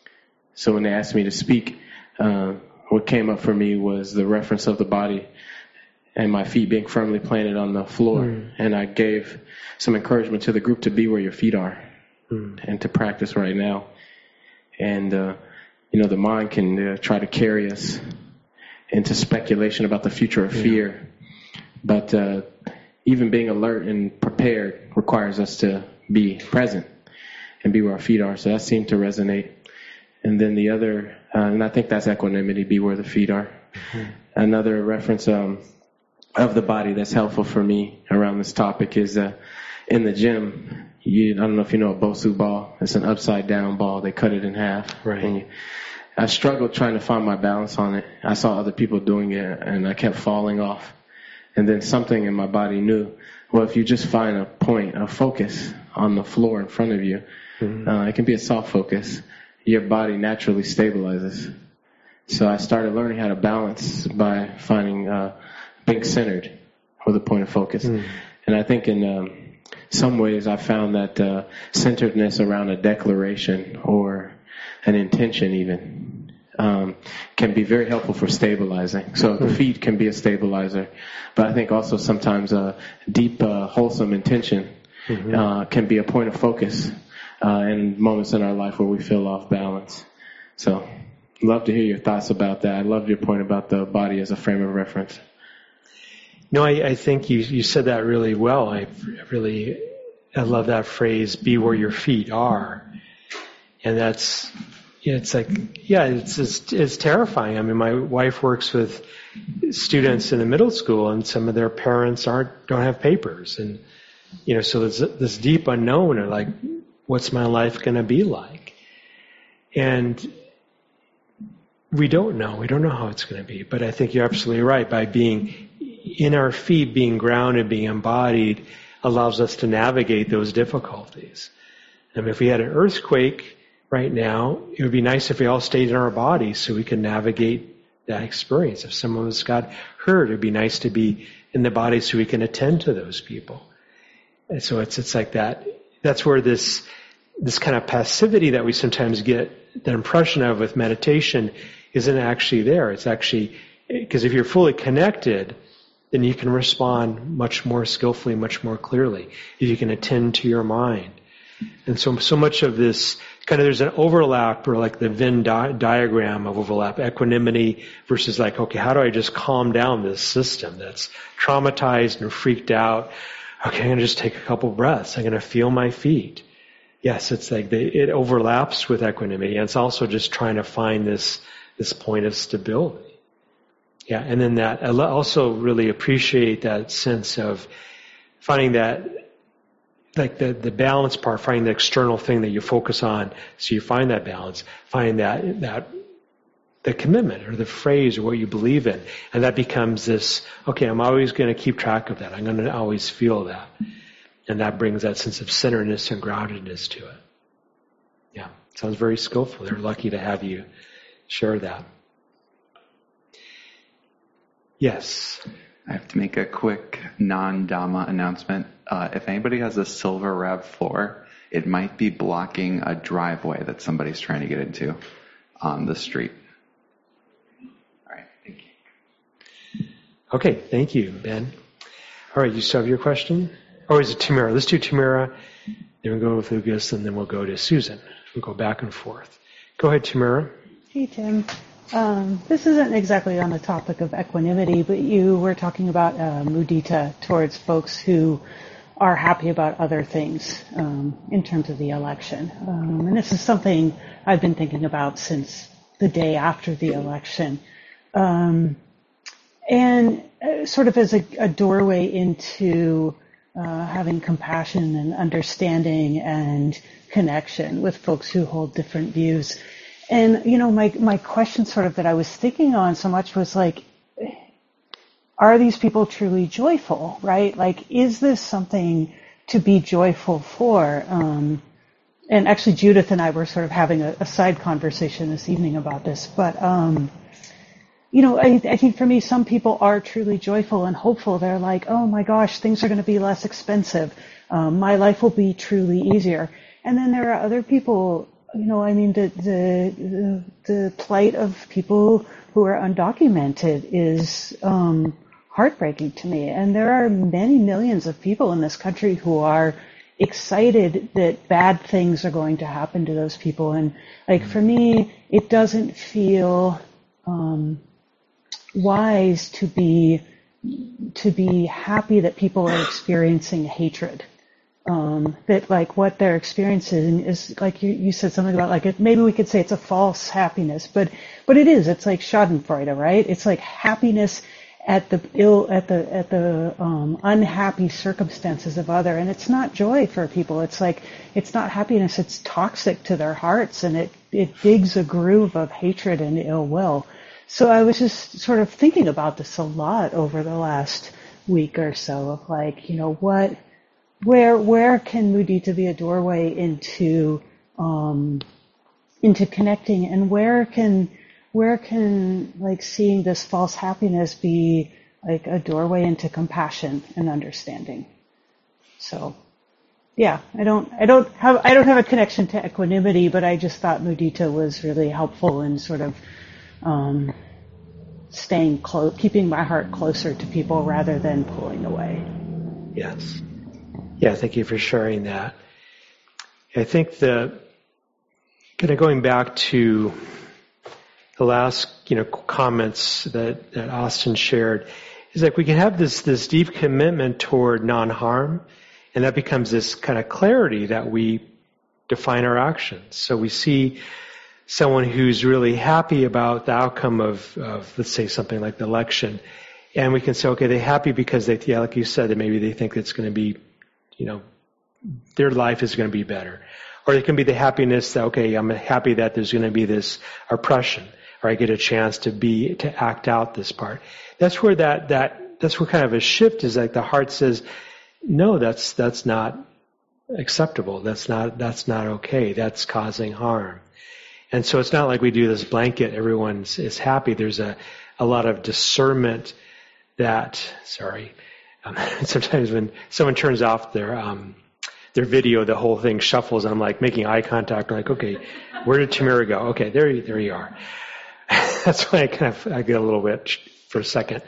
So when they asked me to speak, uh, what came up for me was the reference of the body and my feet being firmly planted on the floor. Mm. And I gave some encouragement to the group to be where your feet are mm. and to practice right now. And, uh, you know, the mind can uh, try to carry us into speculation about the future of fear. Yeah. But uh, even being alert and prepared requires us to be present and be where our feet are. So that seemed to resonate. And then the other, uh, and I think that's equanimity, be where the feet are. Mm-hmm. Another reference um, of the body that's helpful for me around this topic is uh, in the gym. You, I don't know if you know a Bosu ball. It's an upside down ball. They cut it in half. Right. And you, I struggled trying to find my balance on it. I saw other people doing it, and I kept falling off. And then something in my body knew, well, if you just find a point, a focus on the floor in front of you, mm-hmm. uh, it can be a soft focus. Your body naturally stabilizes. So I started learning how to balance by finding, uh, being centered with a point of focus. Mm. And I think in um, some ways I found that uh, centeredness around a declaration or an intention even um, can be very helpful for stabilizing. So mm. the feet can be a stabilizer. But I think also sometimes a deep, uh, wholesome intention mm-hmm. uh, can be a point of focus. Uh, in moments in our life where we feel off balance. So, love to hear your thoughts about that. I love your point about the body as a frame of reference. No, I, I think you, you said that really well. I really, I love that phrase, be where your feet are. And that's, it's like, yeah, it's, it's, it's terrifying. I mean, my wife works with students in the middle school and some of their parents aren't, don't have papers. And, you know, so there's this deep unknown or like, what's my life going to be like? And we don't know. We don't know how it's going to be. But I think you're absolutely right. By being in our feet, being grounded, being embodied, allows us to navigate those difficulties. I mean, if we had an earthquake right now, it would be nice if we all stayed in our bodies so we could navigate that experience. If someone was got hurt, it would be nice to be in the body so we can attend to those people. And so it's it's like that. That's where this this kind of passivity that we sometimes get the impression of with meditation isn't actually there. It's actually, because if you're fully connected, then you can respond much more skillfully, much more clearly, if you can attend to your mind. And so, so much of this, kind of there's an overlap, or like the Venn di- diagram of overlap, equanimity versus like, okay, how do I just calm down this system that's traumatized and freaked out? Okay, I'm going to just take a couple breaths. I'm going to feel my feet. Yes, it's like they, it overlaps with equanimity. And it's also just trying to find this, this point of stability. Yeah, and then that, I also really appreciate that sense of finding that, like the, the balance part, finding the external thing that you focus on, so you find that balance, find that, that, the commitment or the phrase or what you believe in. And that becomes this, okay, I'm always going to keep track of that. I'm going to always feel that. And that brings that sense of centeredness and groundedness to it. Yeah, sounds very skillful. They're lucky to have you share that. Yes. I have to make a quick non-Dhamma announcement. Uh, if anybody has a silver Rav floor, it might be blocking a driveway that somebody's trying to get into on the street. All right, thank you. Okay, thank you, Ben. All right, you still have your question? or is it Tamara? Let's do Tamara, then we'll go with Lucas, and then we'll go to Susan. We'll go back and forth. Go ahead, Tamara. Hey, Tim. Um, this isn't exactly on the topic of equanimity, but you were talking about uh, mudita towards folks who are happy about other things um, in terms of the election. Um, and this is something I've been thinking about since the day after the election. Um, and uh, sort of as a, a doorway into uh, having compassion and understanding and connection with folks who hold different views. And, you know, my, my question sort of that I was thinking on so much was like, are these people truly joyful, right? Like, is this something to be joyful for? Um, and actually, Judith and I were sort of having a, a side conversation this evening about this. But, um, you know, I, I think for me, some people are truly joyful and hopeful. They're like, oh my gosh, things are going to be less expensive. Um, my life will be truly easier. And then there are other people, you know, I mean, the the the, the plight of people who are undocumented is um, heartbreaking to me. And there are many millions of people in this country who are excited that bad things are going to happen to those people. And like for me, it doesn't feel um, wise to be to be happy that people are experiencing hatred. Um, that like what they're experiencing is like you, you said something about like it, maybe we could say it's a false happiness, but but it is. It's like Schadenfreude, right? It's like happiness at the ill at the at the um, unhappy circumstances of other, and it's not joy for people. It's like it's not happiness. It's toxic to their hearts, and it it digs a groove of hatred and ill will. So I was just sort of thinking about this a lot over the last week or so of like, you know, what. Where where can mudita be a doorway into um, into connecting, and where can where can like seeing this false happiness be like a doorway into compassion and understanding? So, yeah, I don't I don't have I don't have a connection to equanimity, but I just thought mudita was really helpful in sort of um, staying close, keeping my heart closer to people rather than pulling away. Yes. Yeah, thank you for sharing that. I think the kind of going back to the last, you know, comments that, that Austin shared, is like we can have this this deep commitment toward non-harm, and that becomes this kind of clarity that we define our actions. So we see someone who's really happy about the outcome of, of let's say something like the election, and we can say, okay, they're happy because they, yeah, like you said, that maybe they think it's going to be, you know, their life is going to be better. Or it can be the happiness that, okay, I'm happy that there's going to be this oppression, or I get a chance to be, to act out this part. That's where that, that, that's where kind of a shift is, like the heart says, no, that's, that's not acceptable. That's not, that's not okay. That's causing harm. And so it's not like we do this blanket, everyone is happy. There's a, a lot of discernment that, sorry, Um, sometimes when someone turns off their um, their video, the whole thing shuffles, and I'm like making eye contact. I'm like, okay, where did Tamara go? Okay, there, you, there you are. That's why I kind of I get a little bit for a second.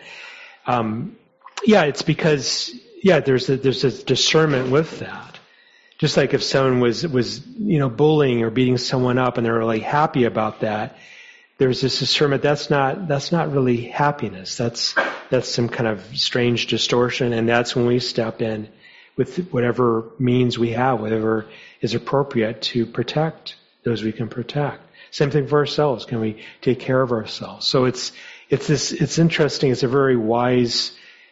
Um, yeah, it's because yeah, there's a, there's a discernment with that. Just like if someone was was you know bullying or beating someone up, and they're really happy about that. There's this discernment that's not that's not really happiness. That's that's some kind of strange distortion, and that's when we step in with whatever means we have, whatever is appropriate to protect those we can protect. Same thing for ourselves. Can we take care of ourselves? So it's it's this it's interesting. It's a very wise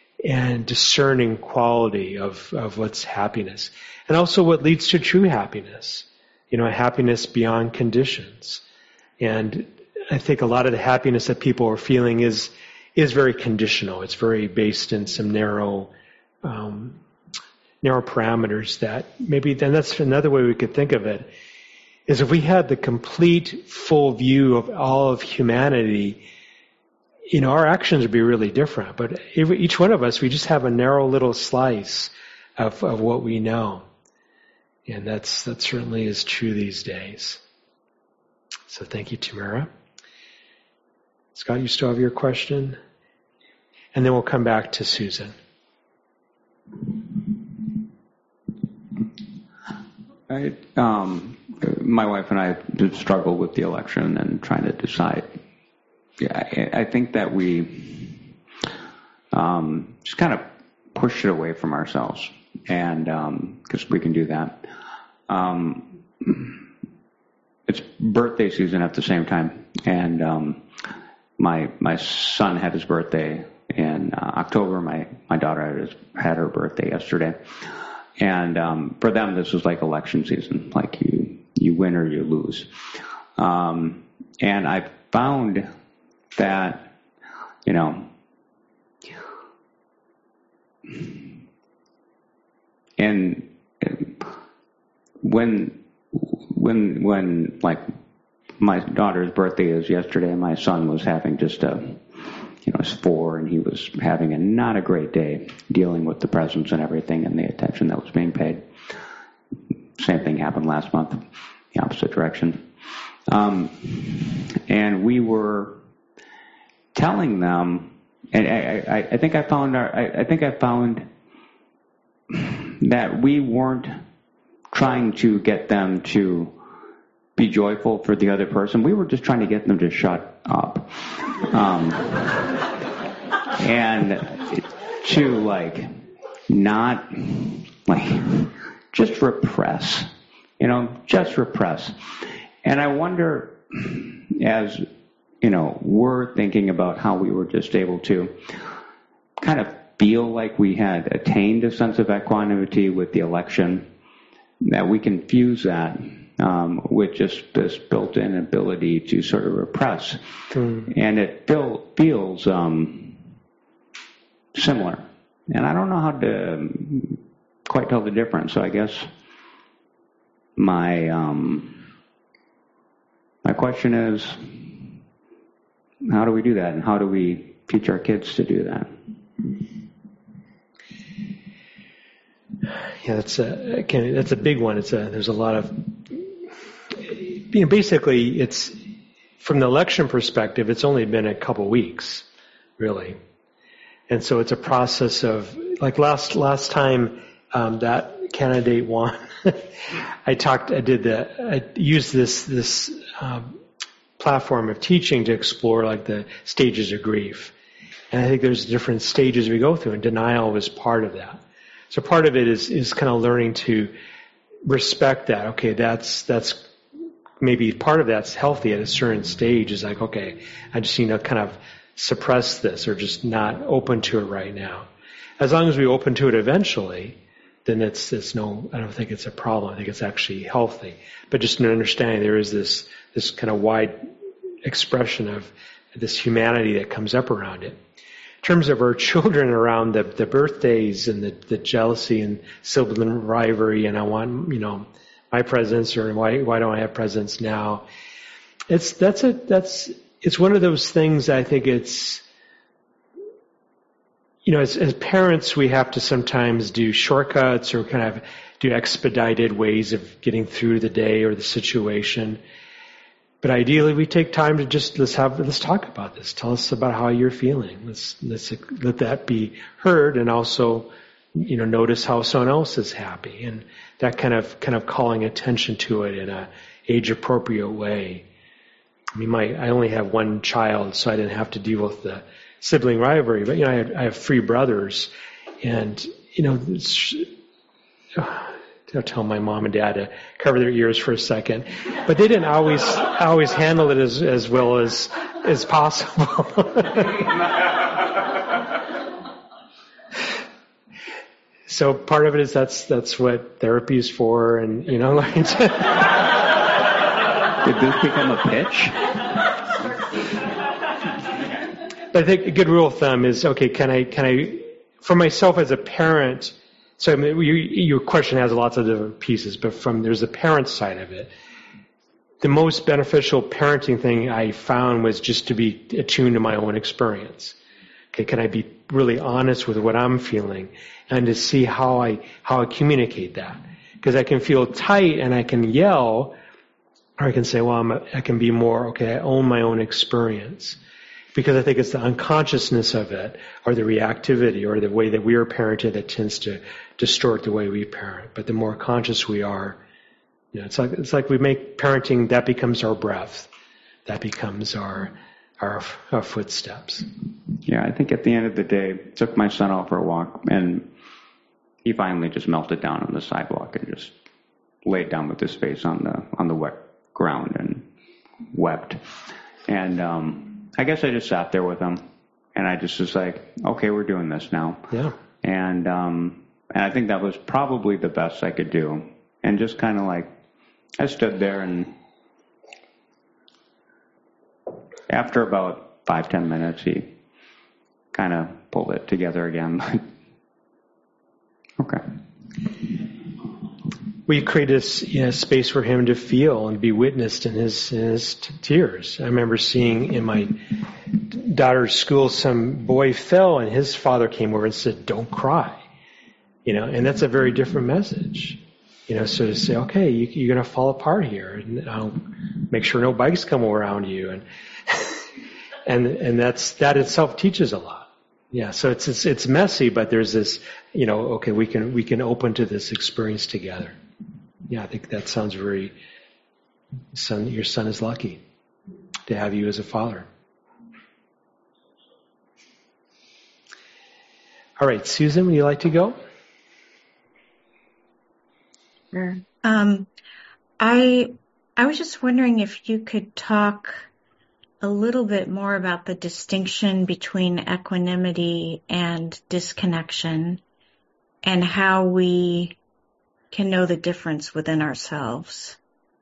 and discerning quality of of what's happiness, and also what leads to true happiness. You know, happiness beyond conditions, and I think a lot of the happiness that people are feeling is is very conditional. It's very based in some narrow um, narrow parameters that maybe, then that's another way we could think of it, is if we had the complete full view of all of humanity, you know, our actions would be really different. But each one of us, we just have a narrow little slice of, of what we know. And that's that certainly is true these days. So thank you, Tamara. Scott, you still have your question? And then we'll come back to Susan. I, um, my wife and I did struggle with the election and trying to decide. Yeah, I, I think that we um, just kind of pushed it away from ourselves, and because um, we can do that. Um, it's birthday season at the same time, and um, my my son had his birthday in uh, October. My my daughter had, his, had her birthday yesterday. And um, for them, this was like election season, like you you win or you lose. Um, and I found that, you know, and when when when like my daughter's birthday is yesterday, my son was having just a. You know, he's four, and he was having a not a great day dealing with the presents and everything and the attention that was being paid. Same thing happened last month, the opposite direction. Um, and we were telling them, and I, I, I think I found our, I, I think I found that we weren't trying to get them to be joyful for the other person. We were just trying to get them to shut up. Um, and to like not like just repress, you know, just repress. And I wonder, as you know, we're thinking about how we were just able to kind of feel like we had attained a sense of equanimity with the election, that we can fuse that Um, with just this built-in ability to sort of repress. Mm. And it feel, feels um, similar. And I don't know how to quite tell the difference. So I guess my um, my question is, how do we do that? And how do we teach our kids to do that? Yeah, that's a, again, that's a big one. It's a, there's a lot of, you know, basically it's, from the election perspective, it's only been a couple weeks, really. And so it's a process of, like last, last time, um, that candidate won, I talked, I did the, I used this, this, um, platform of teaching to explore like the stages of grief. And I think there's different stages we go through, and denial was part of that. So part of it is, is kind of learning to respect that. Okay, that's, that's, maybe part of that's healthy at a certain stage, is like, okay, I just need to kind of suppress this or just not open to it right now. As long as we open to it eventually, then it's, it's no, I don't think it's a problem. I think it's actually healthy. But just an understanding there is this, this kind of wide expression of this humanity that comes up around it. In terms of our children around the, the birthdays and the, the jealousy and sibling rivalry, and I want, you know, my presents, or why why don't I have presents now? It's that's a that's it's one of those things. I think it's, you know, as, as parents, we have to sometimes do shortcuts or kind of do expedited ways of getting through the day or the situation. But ideally, we take time to just let's have let's talk about this. Tell us about how you're feeling. Let's let's let that be heard, and also, you know, notice how someone else is happy, and that kind of kind of calling attention to it in a age appropriate way. I mean, my I only have one child, so I didn't have to deal with the sibling rivalry. But you know, I have, I have three brothers, and you know, it's, I'll tell my mom and dad to cover their ears for a second, but they didn't always always handle it as as well as as possible. So part of it is that's that's what therapy is for, and you know, like. Did this become a pitch? But I think a good rule of thumb is, okay, can I can I, for myself as a parent. So I mean, you, your question has lots of different pieces, but from there's the parent side of it. The most beneficial parenting thing I found was just to be attuned to my own experience. Okay, can I be really honest with what I'm feeling, and to see how I how I communicate that? Because I can feel tight and I can yell, or I can say, well, I'm a, I can be more, okay, I own my own experience. Because I think it's the unconsciousness of it, or the reactivity, or the way that we are parented that tends to distort the way we parent. But the more conscious we are, You know, it's like it's like we make parenting, that becomes our breath, that becomes our our, our footsteps. Yeah, I think at the end of the day, took my son out for a walk, and he finally just melted down on the sidewalk and just laid down with his face on the on the wet ground and wept. And um, I guess I just sat there with him, and I just was like, okay, we're doing this now. Yeah. And um, and I think that was probably the best I could do. And just kind of like, I stood there, and after about five, ten minutes, he kind of pulled it together again. Okay. We created a you know, space for him to feel and be witnessed in his, in his t- tears. I remember seeing in my daughter's school, some boy fell, and his father came over and said, "Don't cry." You know, and that's a very different message. You know, so to say, okay, you, you're going to fall apart here, and I'll make sure no bikes come around you, and and and that's that itself teaches a lot. Yeah, so it's it's it's messy, but there's this, you know, okay, we can we can open to this experience together. Yeah, I think that sounds very. Son, your son is lucky to have you as a father. All right, Susan, would you like to go? Sure. Um, I I was just wondering if you could talk a little bit more about the distinction between equanimity and disconnection, and how we can know the difference within ourselves.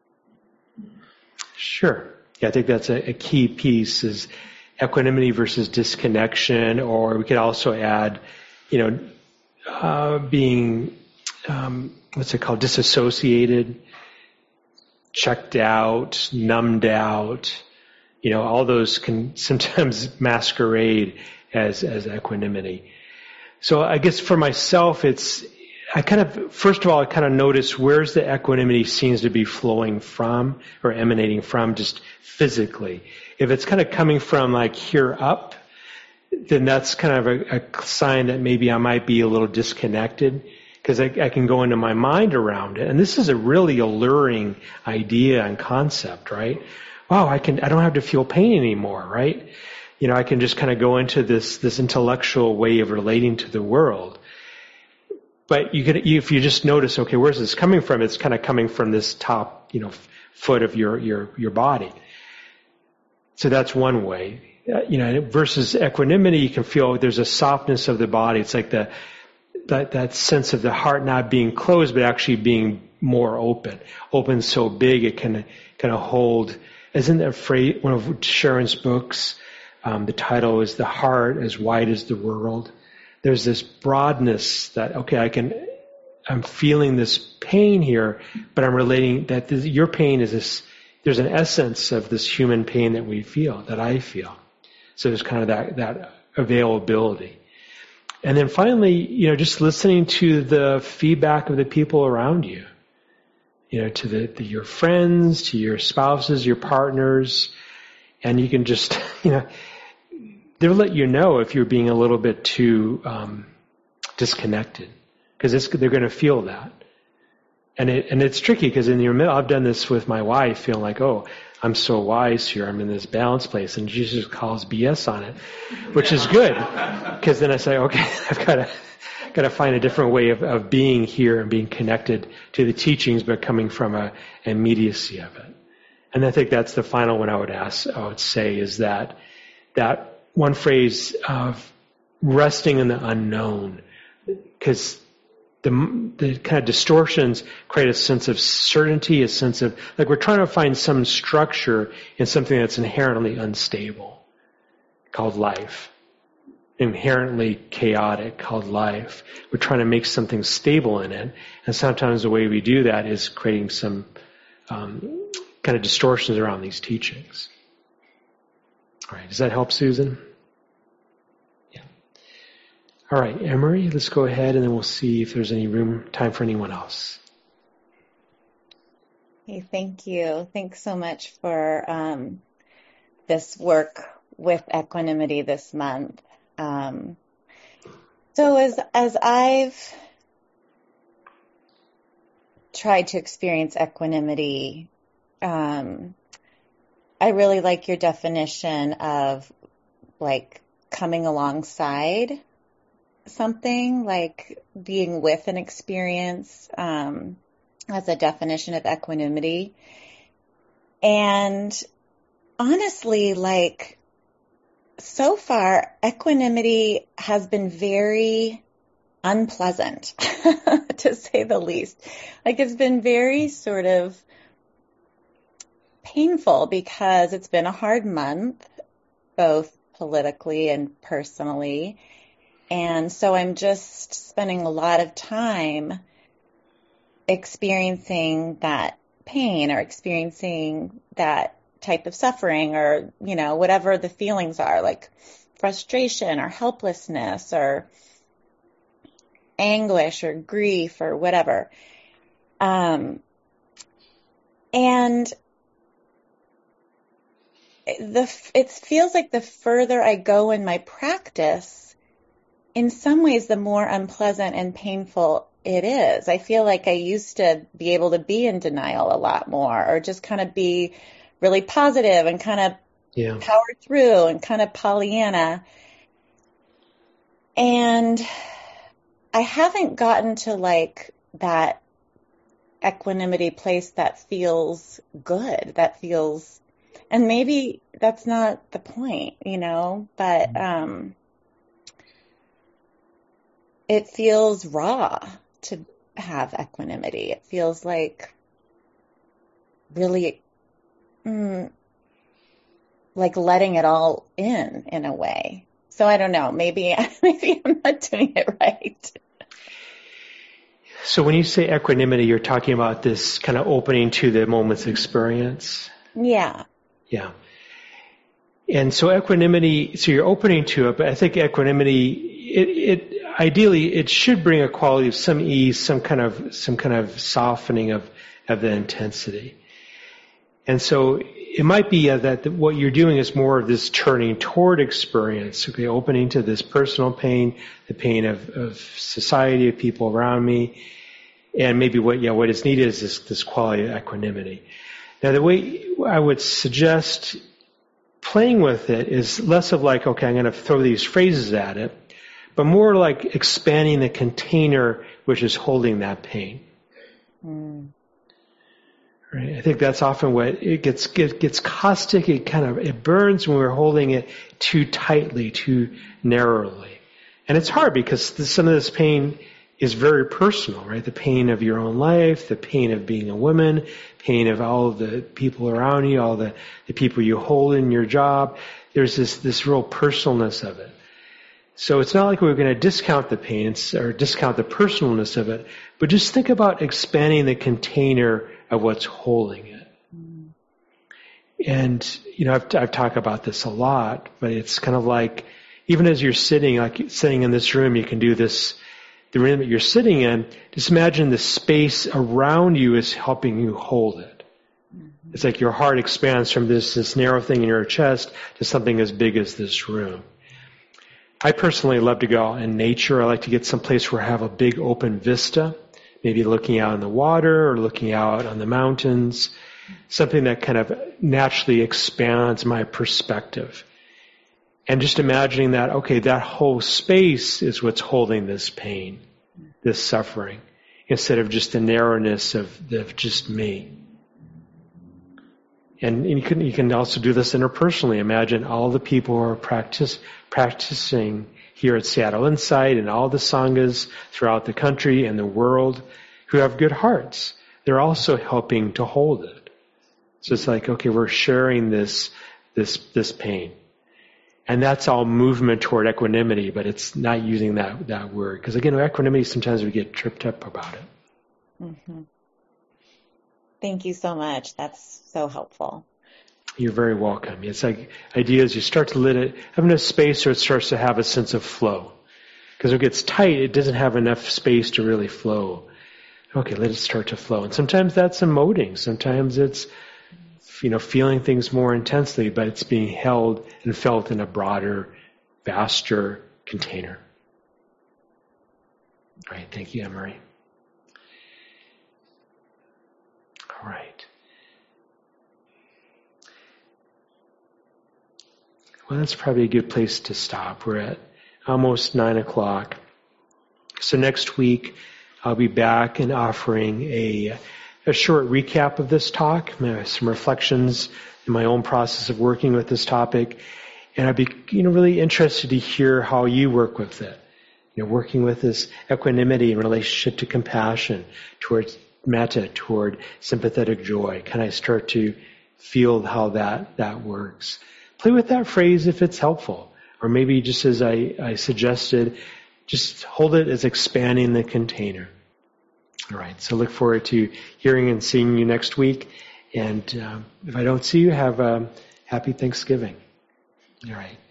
Sure. Yeah, I think that's a, a key piece, is equanimity versus disconnection, or we could also add, you know, uh, being, um, what's it called, disassociated, checked out, numbed out. You know, all those can sometimes masquerade as, as equanimity. So I guess for myself, it's, I kind of, first of all, I kind of notice where's the equanimity seems to be flowing from or emanating from, just physically. If it's kind of coming from like here up, then that's kind of a, a sign that maybe I might be a little disconnected, because I, I can go into my mind around it. And this is a really alluring idea and concept, right? Wow, I can, I don't have to feel pain anymore, right? You know, I can just kind of go into this, this intellectual way of relating to the world. But you could, if you just notice, okay, where's this coming from? It's kind of coming from this top, you know, foot of your, your, your body. So that's one way. Uh, you know, versus equanimity, you can feel there's a softness of the body. It's like the, that, that sense of the heart not being closed, but actually being more open. Open so big it can kind of hold. Isn't that phrase, one of Sharon's books, um, the title is "The Heart as Wide as the World." There's this broadness that, okay, I can, I'm feeling this pain here, but I'm relating that this, your pain is this, there's an essence of this human pain that we feel, that I feel. So there's kind of that, that availability. And then finally, you know, just listening to the feedback of the people around you. You know, to the, the your friends, to your spouses, your partners, and you can just, you know, they'll let you know if you're being a little bit too um, disconnected, because they're going to feel that, and it and it's tricky because in your middle, I've done this with my wife, feeling like, oh, I'm so wise here, I'm in this balanced place, and Jesus calls B S on it, which is good, because then I say, okay, I've got to. Got to find a different way of, of being here and being connected to the teachings, but coming from a immediacy of it. And I think that's the final one I would ask, I would say, is that that one phrase of resting in the unknown, because the the kind of distortions create a sense of certainty, a sense of like we're trying to find some structure in something that's inherently unstable, called life. Inherently chaotic, called life. We're trying to make something stable in it, and sometimes the way we do that is creating some um, kind of distortions around these teachings. All right, does that help, Susan? Yeah. All right, Emery, let's go ahead, and then we'll see if there's any room, time for anyone else. Hey, thank you. Thanks so much for um, this work with equanimity this month. Um, so as, as I've tried to experience equanimity. Um, I really like your definition of like coming alongside something, like being with an experience, um, as a definition of equanimity. And honestly, like, so far, equanimity has been very unpleasant, to say the least. Like, it's been very sort of painful because it's been a hard month, both politically and personally. And so I'm just spending a lot of time experiencing that pain or experiencing that type of suffering, or, you know, whatever the feelings are, like frustration or helplessness or anguish or grief or whatever. Um, and the it feels like the further I go in my practice, in some ways, the more unpleasant and painful it is. I feel like I used to be able to be in denial a lot more, or just kind of be really positive and kind of yeah. power through and kind of Pollyanna. And I haven't gotten to like that equanimity place that feels good, that feels, and maybe that's not the point, you know, but um, it feels raw to have equanimity. It feels like really Mm, like letting it all in, in a way. So I don't know, maybe, maybe I'm not doing it right. So when you say equanimity, you're talking about this kind of opening to the moment's experience? Yeah. Yeah. And so equanimity, so you're opening to it, but I think equanimity, it, it ideally, it should bring a quality of some ease, some kind of, some kind of softening of, of the intensity. And so it might be uh, that the, what you're doing is more of this turning toward experience, okay, opening to this personal pain, the pain of, of society, of people around me, and maybe what yeah what is needed is this, this quality of equanimity. Now, the way I would suggest playing with it is less of like, okay, I'm going to throw these phrases at it, but more like expanding the container which is holding that pain. Mm. Right. I think that's often what it gets, it gets caustic. It kind of, it burns when we're holding it too tightly, too narrowly. And it's hard because this, some of this pain is very personal, right? The pain of your own life, the pain of being a woman, pain of all of the people around you, all the, the people you hold in your job. There's this, this real personalness of it. So it's not like we're going to discount the pain or discount the personalness of it, but just think about expanding the container of what's holding it. Mm. And, you know, I've, I've talked about this a lot, but it's kind of like, even as you're sitting, like sitting in this room, you can do this, the room that you're sitting in, just imagine the space around you is helping you hold it. Mm-hmm. It's like your heart expands from this, this narrow thing in your chest to something as big as this room. I personally love to go out in nature. I like to get someplace where I have a big open vista, maybe looking out on the water or looking out on the mountains, something that kind of naturally expands my perspective. And just imagining that, okay, that whole space is what's holding this pain, this suffering, instead of just the narrowness of, of just me. And you can, you can also do this interpersonally. Imagine all the people who are practice, practicing here at Seattle Insight and all the sanghas throughout the country and the world who have good hearts. They're also helping to hold it. So it's like, okay, we're sharing this, this, this pain. And that's all movement toward equanimity, but it's not using that, that word. Because again, equanimity, sometimes we get tripped up about it. Mm-hmm. Thank you so much. That's so helpful. You're very welcome. It's like ideas, you start to let it have enough space or it starts to have a sense of flow. Because if it gets tight, it doesn't have enough space to really flow. Okay, let it start to flow. And sometimes that's emoting. Sometimes it's, you know, feeling things more intensely, but it's being held and felt in a broader, vaster container. All right, thank you, Anne-Marie. All right. Well, that's probably a good place to stop. We're at almost nine o'clock. So next week, I'll be back and offering a, a short recap of this talk, some reflections in my own process of working with this topic. And I'd be, you know, really interested to hear how you work with it. You know, working with this equanimity in relationship to compassion, towards metta, toward sympathetic joy. Can I start to feel how that, that works? Play with that phrase if it's helpful. Or maybe just as I, I suggested, just hold it as expanding the container. All right, so look forward to hearing and seeing you next week. And um, if I don't see you, have a happy Thanksgiving. All right.